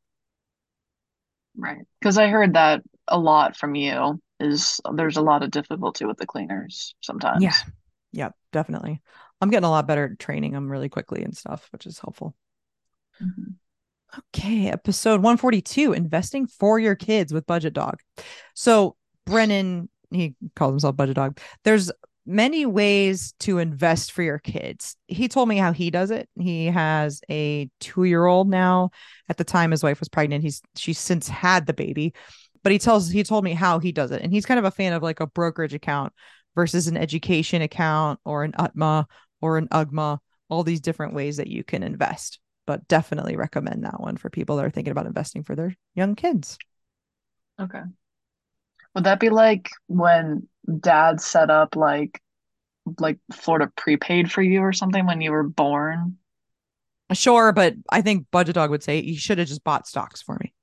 Right. Because I heard that a lot from you is there's a lot of difficulty with the cleaners Yeah. sometimes. Yep, definitely. I'm getting a lot better at training them really quickly and stuff, which is helpful. Mhm. Okay, episode one forty-two, investing for your kids with Budget Dog. So Brennan, he calls himself Budget Dog. There's many ways to invest for your kids. He told me how he does it. He has a two-year-old now. At the time his wife was pregnant, he's she's since had the baby. But he tells he told me how he does it. And he's kind of a fan of like a brokerage account versus an education account or an U T M A or an U G M A, all these different ways that you can invest, but definitely recommend that one for people that are thinking about investing for their young kids. Okay. Would that be like when dad set up like like Florida prepaid for you or something when you were born? Sure, but I think Budget Dog would say you should have just bought stocks for me.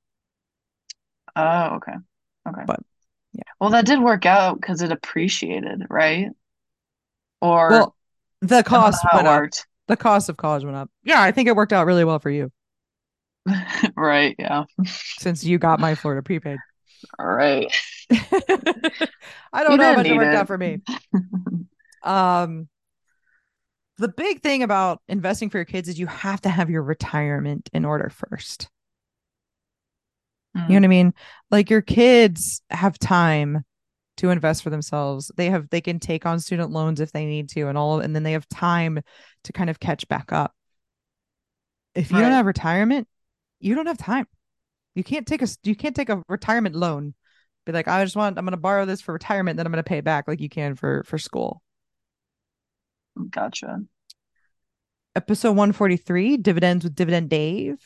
Oh, okay. Okay. But yeah. Well, that did work out because it appreciated, right? Or Well, the I don't know cost how it went up. worked. The cost of college went up. Yeah, I think it worked out really well for you Right, yeah. since you got my Florida prepaid. All right. I You don't know how didn't much it need worked it. out for me. Um, the big thing about investing for your kids is you have to have your retirement in order first. You know what I Mm, mean? Like your kids have time to invest for themselves. They have they can take on student loans if they need to and all and then they have time to kind of catch back up. If you don't right. have retirement, you don't have time. You can't take a you can't take a retirement loan. Be like, I just want I'm going to borrow this for retirement, then I'm going to pay it back like you can for for school. Gotcha. Episode one forty-three, dividends with Dividend Dave.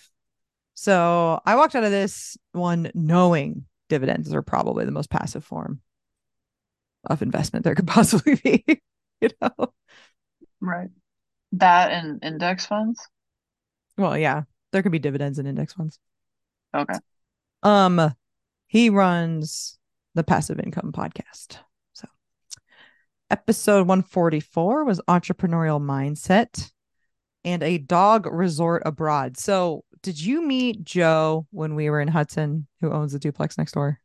So I walked out of this one knowing dividends are probably the most passive form of investment there could possibly be. You know? Right. That and index funds? Well, yeah, there could be dividends in index funds. Okay. Um, he runs the Passive Income Podcast. So episode one forty-four was entrepreneurial mindset and a dog resort abroad. So did you meet Joe when we were in Hudson, who owns the duplex next door?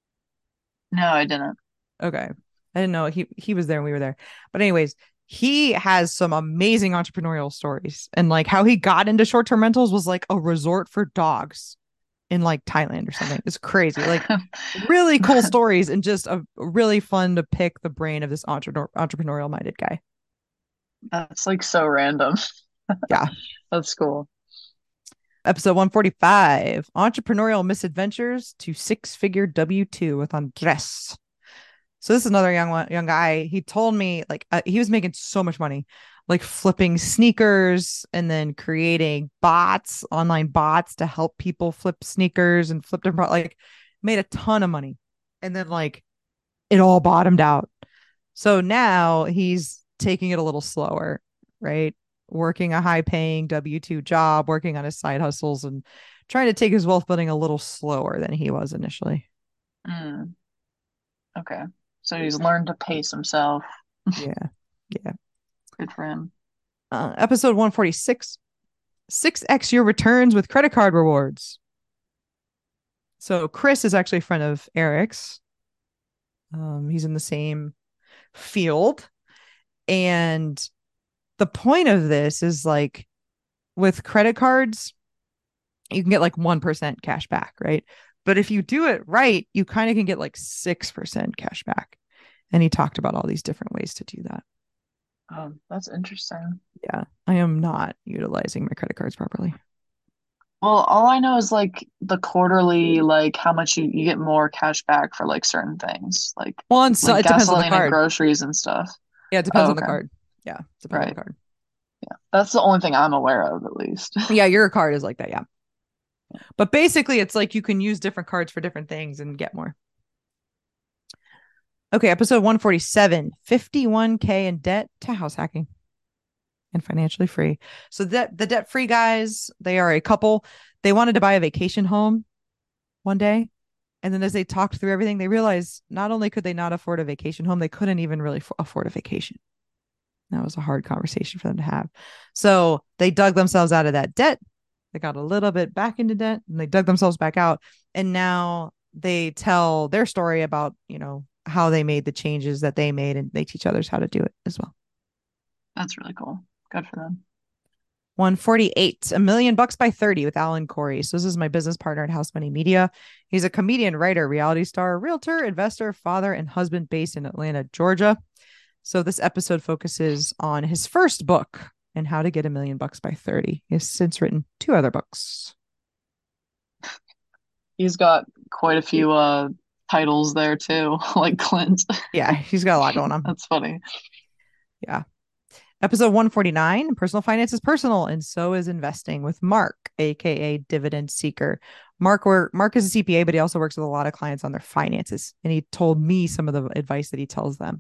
No, I didn't. Okay. I didn't know he he was there when we were there. But anyways, he has some amazing entrepreneurial stories. And like how he got into short-term rentals was like a resort for dogs in like Thailand or something. It's crazy. Like really cool stories and just a really fun to pick the brain of this entre- entrepreneurial minded guy. That's like so random. Yeah. That's cool. Episode one forty-five, entrepreneurial misadventures to six-figure W two with Andres. So this is another young one, young guy. He told me like uh, he was making so much money, like flipping sneakers and then creating bots, online bots to help people flip sneakers and flip them. Like made a ton of money, and then like it all bottomed out. So now he's taking it a little slower, right? Working a high paying W two job, working on his side hustles, and trying to take his wealth building a little slower than he was initially. Mm, okay. So he's learned to pace himself. Yeah. Yeah. Good for him. Uh, episode one forty-six, six x your returns with credit card rewards. So Chris is actually a friend of Eric's. Um, he's in the same field. And the point of this is like with credit cards, you can get like one percent cash back, right? But if you do it right, you kind of can get like six percent cash back. And he talked about all these different ways to do that. Um, that's interesting. Yeah, I am not utilizing my credit cards properly. Well, all I know is like the quarterly, like how much you, you get more cash back for like certain things, like Well, and so like it depends on the gasoline and card. groceries and stuff. Yeah, it depends Oh, on the okay. card. Yeah, depends on the Right. card. Yeah. That's the only thing I'm aware of, at least. Yeah, your card is like that. Yeah. But basically, it's like you can use different cards for different things and get more. Okay, episode one forty-seven, fifty-one K in debt to house hacking and financially free. So that the debt free guys, they are a couple. They wanted to buy a vacation home one day. And then as they talked through everything, they realized not only could they not afford a vacation home, they couldn't even really f- afford a vacation. That was a hard conversation for them to have. So they dug themselves out of that debt. They got a little bit back into debt and they dug themselves back out. And now they tell their story about, you know, how they made the changes that they made and they teach others how to do it as well. That's really cool. Good for them. one forty-eight, a million bucks by thirty with Alan Corey. So this is my business partner at House Money Media. He's a comedian, writer, reality star, realtor, investor, father, and husband based in Atlanta, Georgia. So this episode focuses on his first book and how to get a million bucks by thirty. He has since written two other books. He's got quite a few uh titles there too, like Clint. Yeah, he's got a lot going on. That's funny. Yeah. Episode one forty-nine, personal finance is personal, and so is investing with Mark, aka Dividend Seeker. Mark, work, Mark is a C P A, but he also works with a lot of clients on their finances. And he told me some of the advice that he tells them.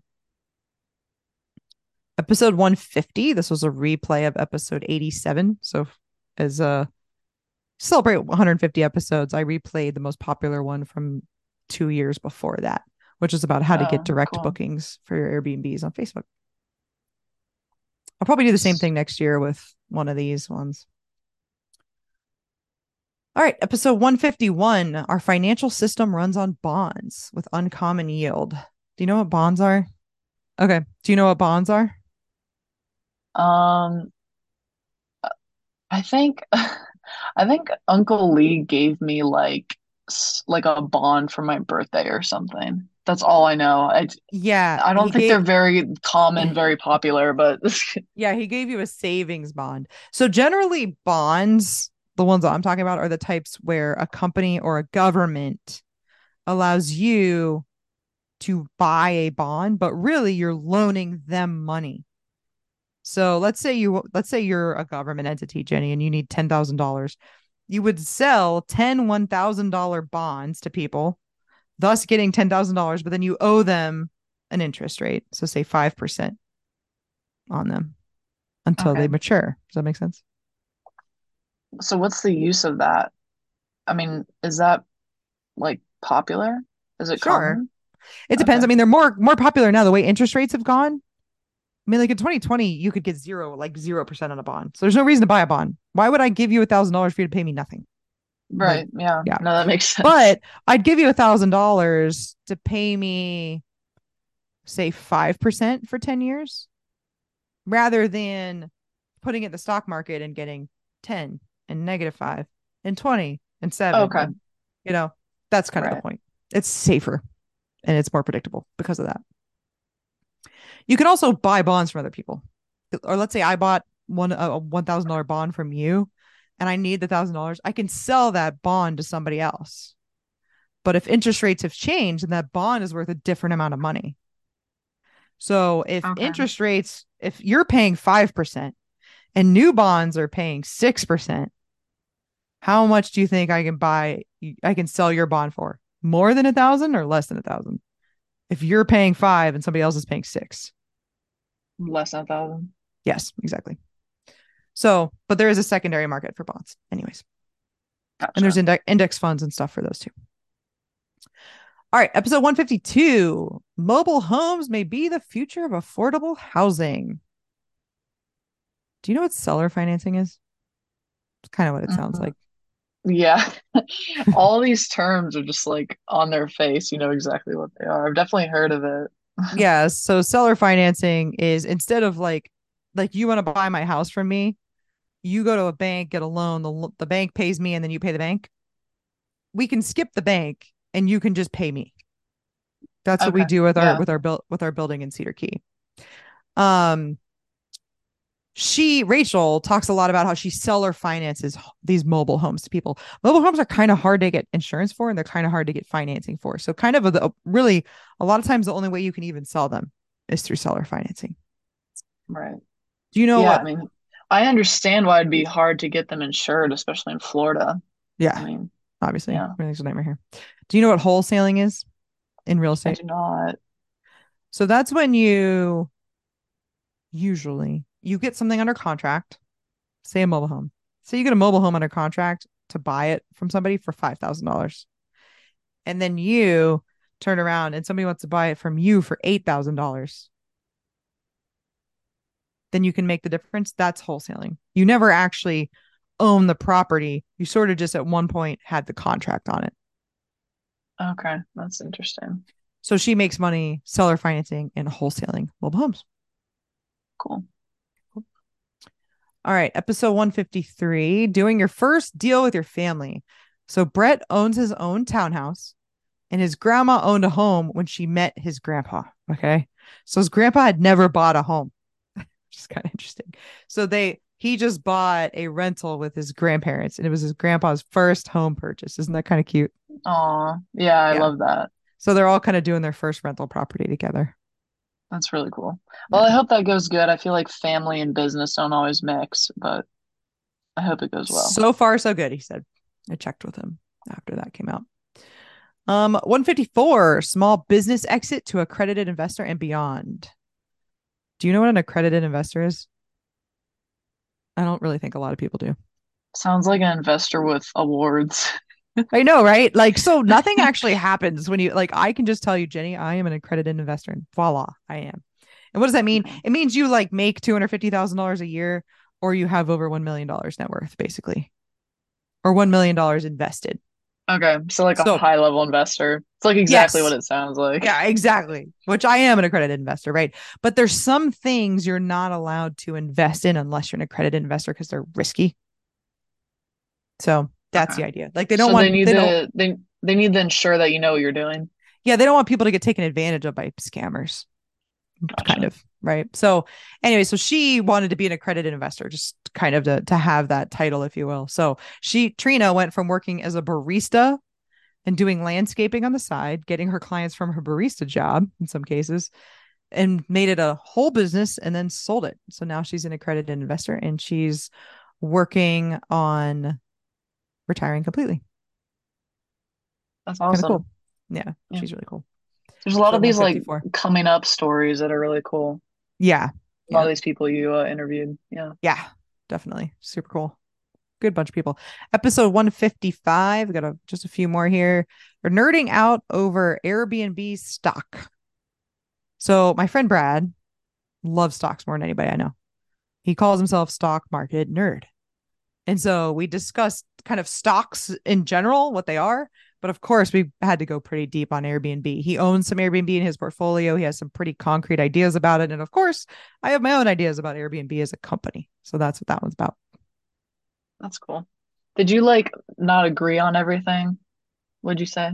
Episode one fifty, this was a replay of episode eighty-seven. So as a celebrate one hundred fifty episodes, I replayed the most popular one from two years before that, which is about how to get Oh, direct cool. bookings for your Airbnbs on Facebook. I'll probably do the same thing next year with one of these ones. All right, episode one fifty-one. Our financial system runs on bonds with uncommon yield. Do you know what bonds are? Okay. Do you know what bonds are? Um, I think I think Uncle Lee gave me like s- like a bond for my birthday or something. That's all I know. I Yeah, I he don't think they're gave very common, very popular, but yeah, he gave you a savings bond. So generally bonds, the ones that I'm talking about are the types where a company or a government allows you to buy a bond, but really you're loaning them money. So let's say you let's say you're a government entity, Jenny, and you need ten thousand dollars. You would sell ten one thousand dollar bonds to people, thus getting ten thousand dollars, but then you owe them an interest rate. So say five percent on them until okay. they mature. Does that make sense? So what's the use of that? I mean, is that like popular? Is it Sure. common? It depends. Okay. I mean, they're more more popular now the way interest rates have gone. I mean, like in twenty twenty, you could get zero, like zero percent on a bond. So there's no reason to buy a bond. Why would I give you a thousand dollars for you to pay me nothing? Like, Right. Yeah. yeah. No, that makes sense. But I'd give you a thousand dollars to pay me, say, five percent for ten years rather than putting it in the stock market and getting ten and negative five and twenty and seven. Okay. And, you know, that's kind of the Right. point. It's safer and it's more predictable because of that. You can also buy bonds from other people. Or let's say I bought one a one thousand dollar bond from you and I need the thousand dollars. I can sell that bond to somebody else. But if interest rates have changed, then that bond is worth a different amount of money. So if Okay. interest rates, if you're paying five percent and new bonds are paying six percent, how much do you think I can buy? I can sell your bond for more than a thousand or less than a thousand? If you're paying five and somebody else is paying six. Less than a thousand. Yes, exactly. So, but there is a secondary market for bonds, anyways. And there's Gotcha. index index funds and stuff for those too. All right, episode one fifty-two. Mobile homes may be the future of affordable housing. Do you know what seller financing is? It's kind of what it sounds Mhm. like. Yeah. All these terms are just like on their face. You know exactly what they are. I've definitely heard of it. Yeah. So seller financing is instead of like, like you want to buy my house from me, you go to a bank, get a loan, the, the bank pays me, and then you pay the bank. We can skip the bank and you can just pay me. That's what we Okay. do with our Yeah. with our build with our building in Cedar Key. Um, she Rachel talks a lot about how she seller finances these mobile homes to people. Mobile homes are kind of hard to get insurance for, and they're kind of hard to get financing for. So, kind of a, a, really a lot of times the only way you can even sell them is through seller financing. Right. Do you know Yeah. I what? mean, I understand why it'd be hard to get them insured, especially in Florida. I Yeah, mean, obviously, yeah, everything's a nightmare here. Do you know what wholesaling is in real I estate? do not. So that's when you usually you get something under contract, say a mobile home. So you get a mobile home under contract to buy it from somebody for five thousand dollars, and then you turn around and somebody wants to buy it from you for eight thousand dollars. Then you can make the difference. That's wholesaling. You never actually own the property. You sort of just at one point had the contract on it. Okay. That's interesting. So she makes money seller financing and wholesaling mobile homes. Cool. All right, episode one fifty-three, doing your first deal with your family. So Brett owns his own townhouse and his grandma owned a home when she met his grandpa. Okay. So his grandpa had never bought a home, which is kind of interesting. So they, he just bought a rental with his grandparents and it was his grandpa's first home purchase. Isn't that kind of cute? Oh, yeah, I Yeah. love that. So they're all kind of doing their first rental property together. That's really cool. Well, I Yeah. hope that goes good. I feel like family and business don't always mix, but I hope it goes well. So far, so good, he said. I checked with him after that came out. Um, one fifty-four, small business exit to accredited investor and beyond. Do you know what an accredited investor is? I don't really think a lot of people do. Sounds like an investor with awards. I know, right? Like, so nothing actually happens when you, like, I can just tell you, Jenny, I am an accredited investor, and voila, I am. And what does that mean? Okay. It means you like make two hundred fifty thousand dollars a year or you have over one million dollars net worth, basically, or one million dollars invested. Okay, so like a So, high level investor. It's like exactly what yes, it sounds like. yeah, exactly. Which I am an accredited investor, right? But there's some things you're not allowed to invest in unless you're an accredited investor because they're risky. So that's Okay. the idea. Like they don't So they want need they don't to they they need to ensure that you know what you're doing. yeah, they don't want people to get taken advantage of by scammers, kind Gotcha. of, right? So anyway, so she wanted to be an accredited investor, just kind of to to have that title, if you will. So she Trina went from working as a barista and doing landscaping on the side, getting her clients from her barista job in some cases, and made it a whole business and then sold it. So now she's an accredited investor and she's working on retiring completely. That's Kind of cool. awesome. Yeah, Yeah. she's really cool. There's a lot So of these like one fifty-four. coming up stories that are really cool. Yeah. A lot Yeah. of these people you uh, interviewed. Yeah. Yeah. Definitely. Super cool. Good bunch of people. Episode one fifty-five. We got a, just a few more here. We're nerding out over Airbnb stock. So my friend Brad loves stocks more than anybody I know. He calls himself stock market nerd. And so we discussed kind of stocks in general, what they are. But of course, we had to go pretty deep on Airbnb. He owns some Airbnb in his portfolio. He has some pretty concrete ideas about it. And of course, I have my own ideas about Airbnb as a company. So that's what that one's about. That's cool. Did you like not agree on everything? Would you say?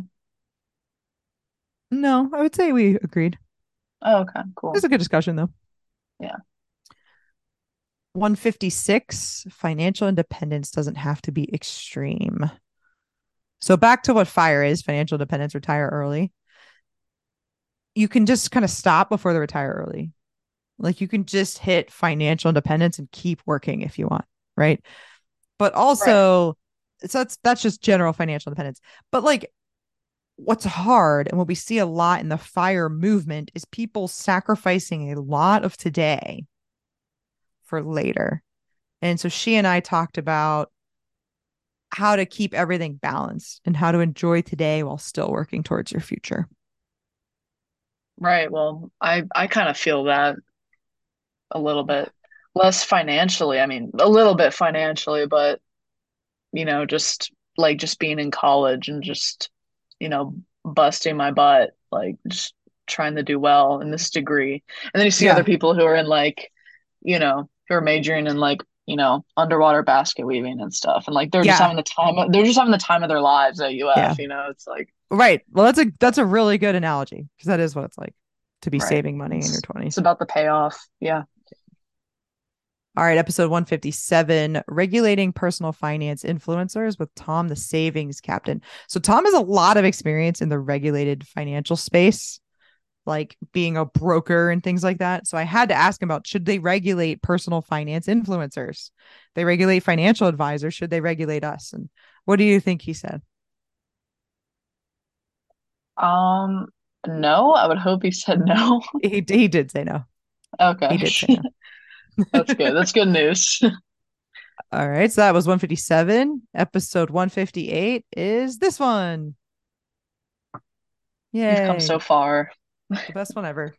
No, I would say we agreed. Oh, okay, It was cool. a good discussion, though. Yeah. one fifty-six, financial independence doesn't have to be extreme. So back to what FIRE is, financial independence, retire early. You can just kind of stop before they retire early. Like you can just hit financial independence and keep working if you want, right? But Right. also, so that's that's just general financial independence. But like what's hard and what we see a lot in the FIRE movement is people sacrificing a lot of today for later. And so she and I talked about how to keep everything balanced and how to enjoy today while still working towards your future. Right. Well, I I kind of feel that a little Yeah. bit less financially. I mean, a little bit financially, but you know, just like just being in college and just, you know, busting my butt, like just trying to do well in this degree. And then you see other Yeah. people who are in like, you know, who are majoring in like, you know, underwater basket weaving and stuff. And like they're just Yeah. having the time of, they're just having the time of their lives at Yeah. U F, you know. It's like Right. Well, that's a that's a really good analogy because that is what it's like to be right. saving money in your It's it's twenties. about the payoff. Yeah. All right, episode one fifty-seven, regulating personal finance influencers with Tom, the savings captain. So Tom has a lot of experience in the regulated financial space, like being a broker and things like that. So I had to ask him about, should they regulate personal finance influencers? They regulate financial advisors. Should they regulate us? And what do you think he said? Um, no, I would hope he said no. He he did say no. He Okay. did say That's no. good. That's good news. All right, so that was one fifty-seven. Episode one fifty-eight is this one. You've come Yay. so far. The best one ever.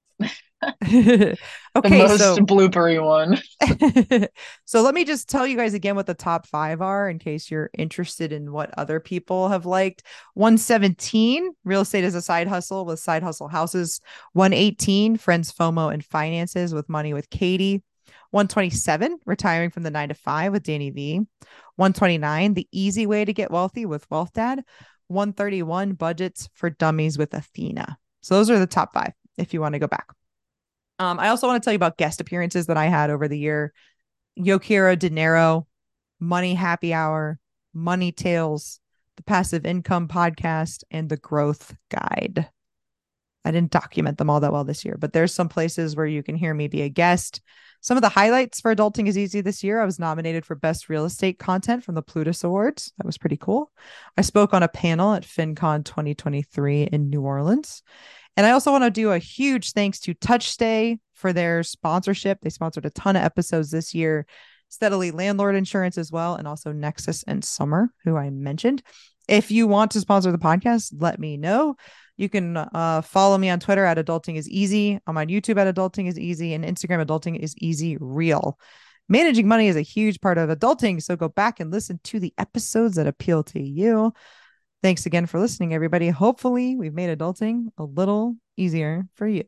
The Okay, most so bloopery one. so let me just tell you guys again what the top five are in case you're interested in what other people have liked. one seventeen, real estate is a side hustle with side hustle houses. one eighteen, friends, FOMO, and finances with money with Katie. one twenty-seven, retiring from the nine to five with Danny V. one twenty-nine, the easy way to get wealthy with Wealth Dad. one thirty-one, budgets for dummies with Athena. So those are the top five if you want to go back. Um, I also want to tell you about guest appearances that I had over the year. Yokira De Niro, Money Happy Hour, Money Tales, the Passive Income Podcast, and the Growth Guide. I didn't document them all that well this year, but there's some places where you can hear me be a guest. Some of the highlights for Adulting is Easy this year. I was nominated for Best Real Estate Content from the Plutus Awards. That was pretty cool. I spoke on a panel at FinCon twenty twenty-three in New Orleans. And I also want to do a huge thanks to TouchStay for their sponsorship. They sponsored a ton of episodes this year. Steadily Landlord Insurance as well, and also Nexus and Summer, who I mentioned. If you want to sponsor the podcast, let me know. You can uh, follow me on Twitter at Adulting is Easy. I'm on YouTube at Adulting is Easy, and Instagram Adulting is Easy Real. Managing money is a huge part of adulting, so go back and listen to the episodes that appeal to you. Thanks again for listening, everybody. Hopefully, we've made adulting a little easier for you.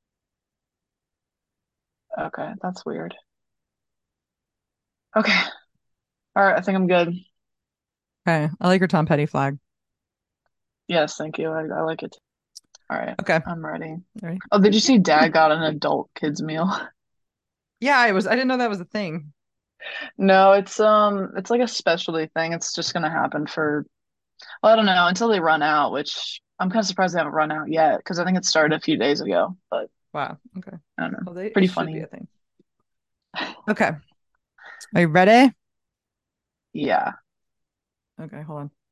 Okay, that's weird. Okay. All right, I think I'm good. Okay. I like your Tom Petty flag. Yes, thank you. I, I like it. All right, Okay. I'm ready. All right. Oh, did you see Dad got an adult kids meal? Yeah, I was. I didn't know that was a thing. No, it's um it's like a specialty thing. It's just gonna happen for well, I don't know, until they run out, which I'm kind of surprised they haven't run out yet because I think it started a few days ago, but Wow. Okay. I don't know. Well, they, it Pretty should be funny. a thing. Okay. Are you ready? Yeah. Okay. Hold on.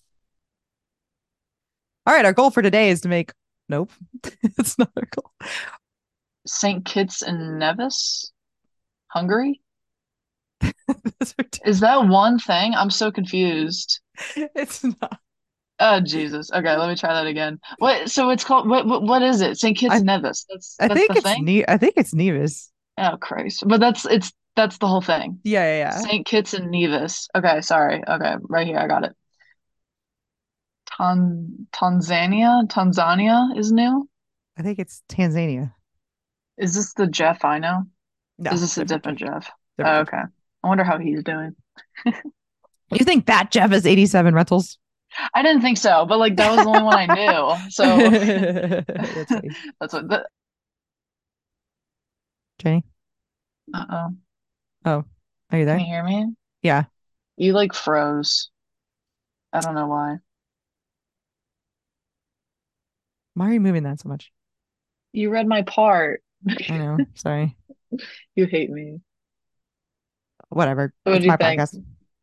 All right. Our goal for today is to make. Nope. It's not our goal. Saint Kitts and Nevis, Hungary? That's Is that one thing? I'm so confused. It's not. Oh Jesus. Okay, let me try that again. What? So it's called what? What, what is it? Saint Kitts I and Nevis. That's I that's think the it's thing. neat. I think it's Nevis. Oh Christ! But that's it's that's the whole thing. Yeah. Yeah. Yeah. Saint Kitts and Nevis. Okay, sorry. Okay, right here. I got it. Tan Tanzania. Tanzania is new. I think it's Tanzania. Is this the Jeff I know? No, Is this a different different Jeff. Jeff? Different Oh, Jeff. okay. I wonder how he's doing. You think that Jeff is eighty-seven rentals? I didn't think so, but like that was the only one I knew. So That's funny. that's what the Jenny. uh-oh. Oh, are you Can there? you hear me? Yeah. You like froze. I don't know why. Why are you moving that so much? You read my part. I know. Sorry. You hate me. Whatever. What It's do you my think? podcast.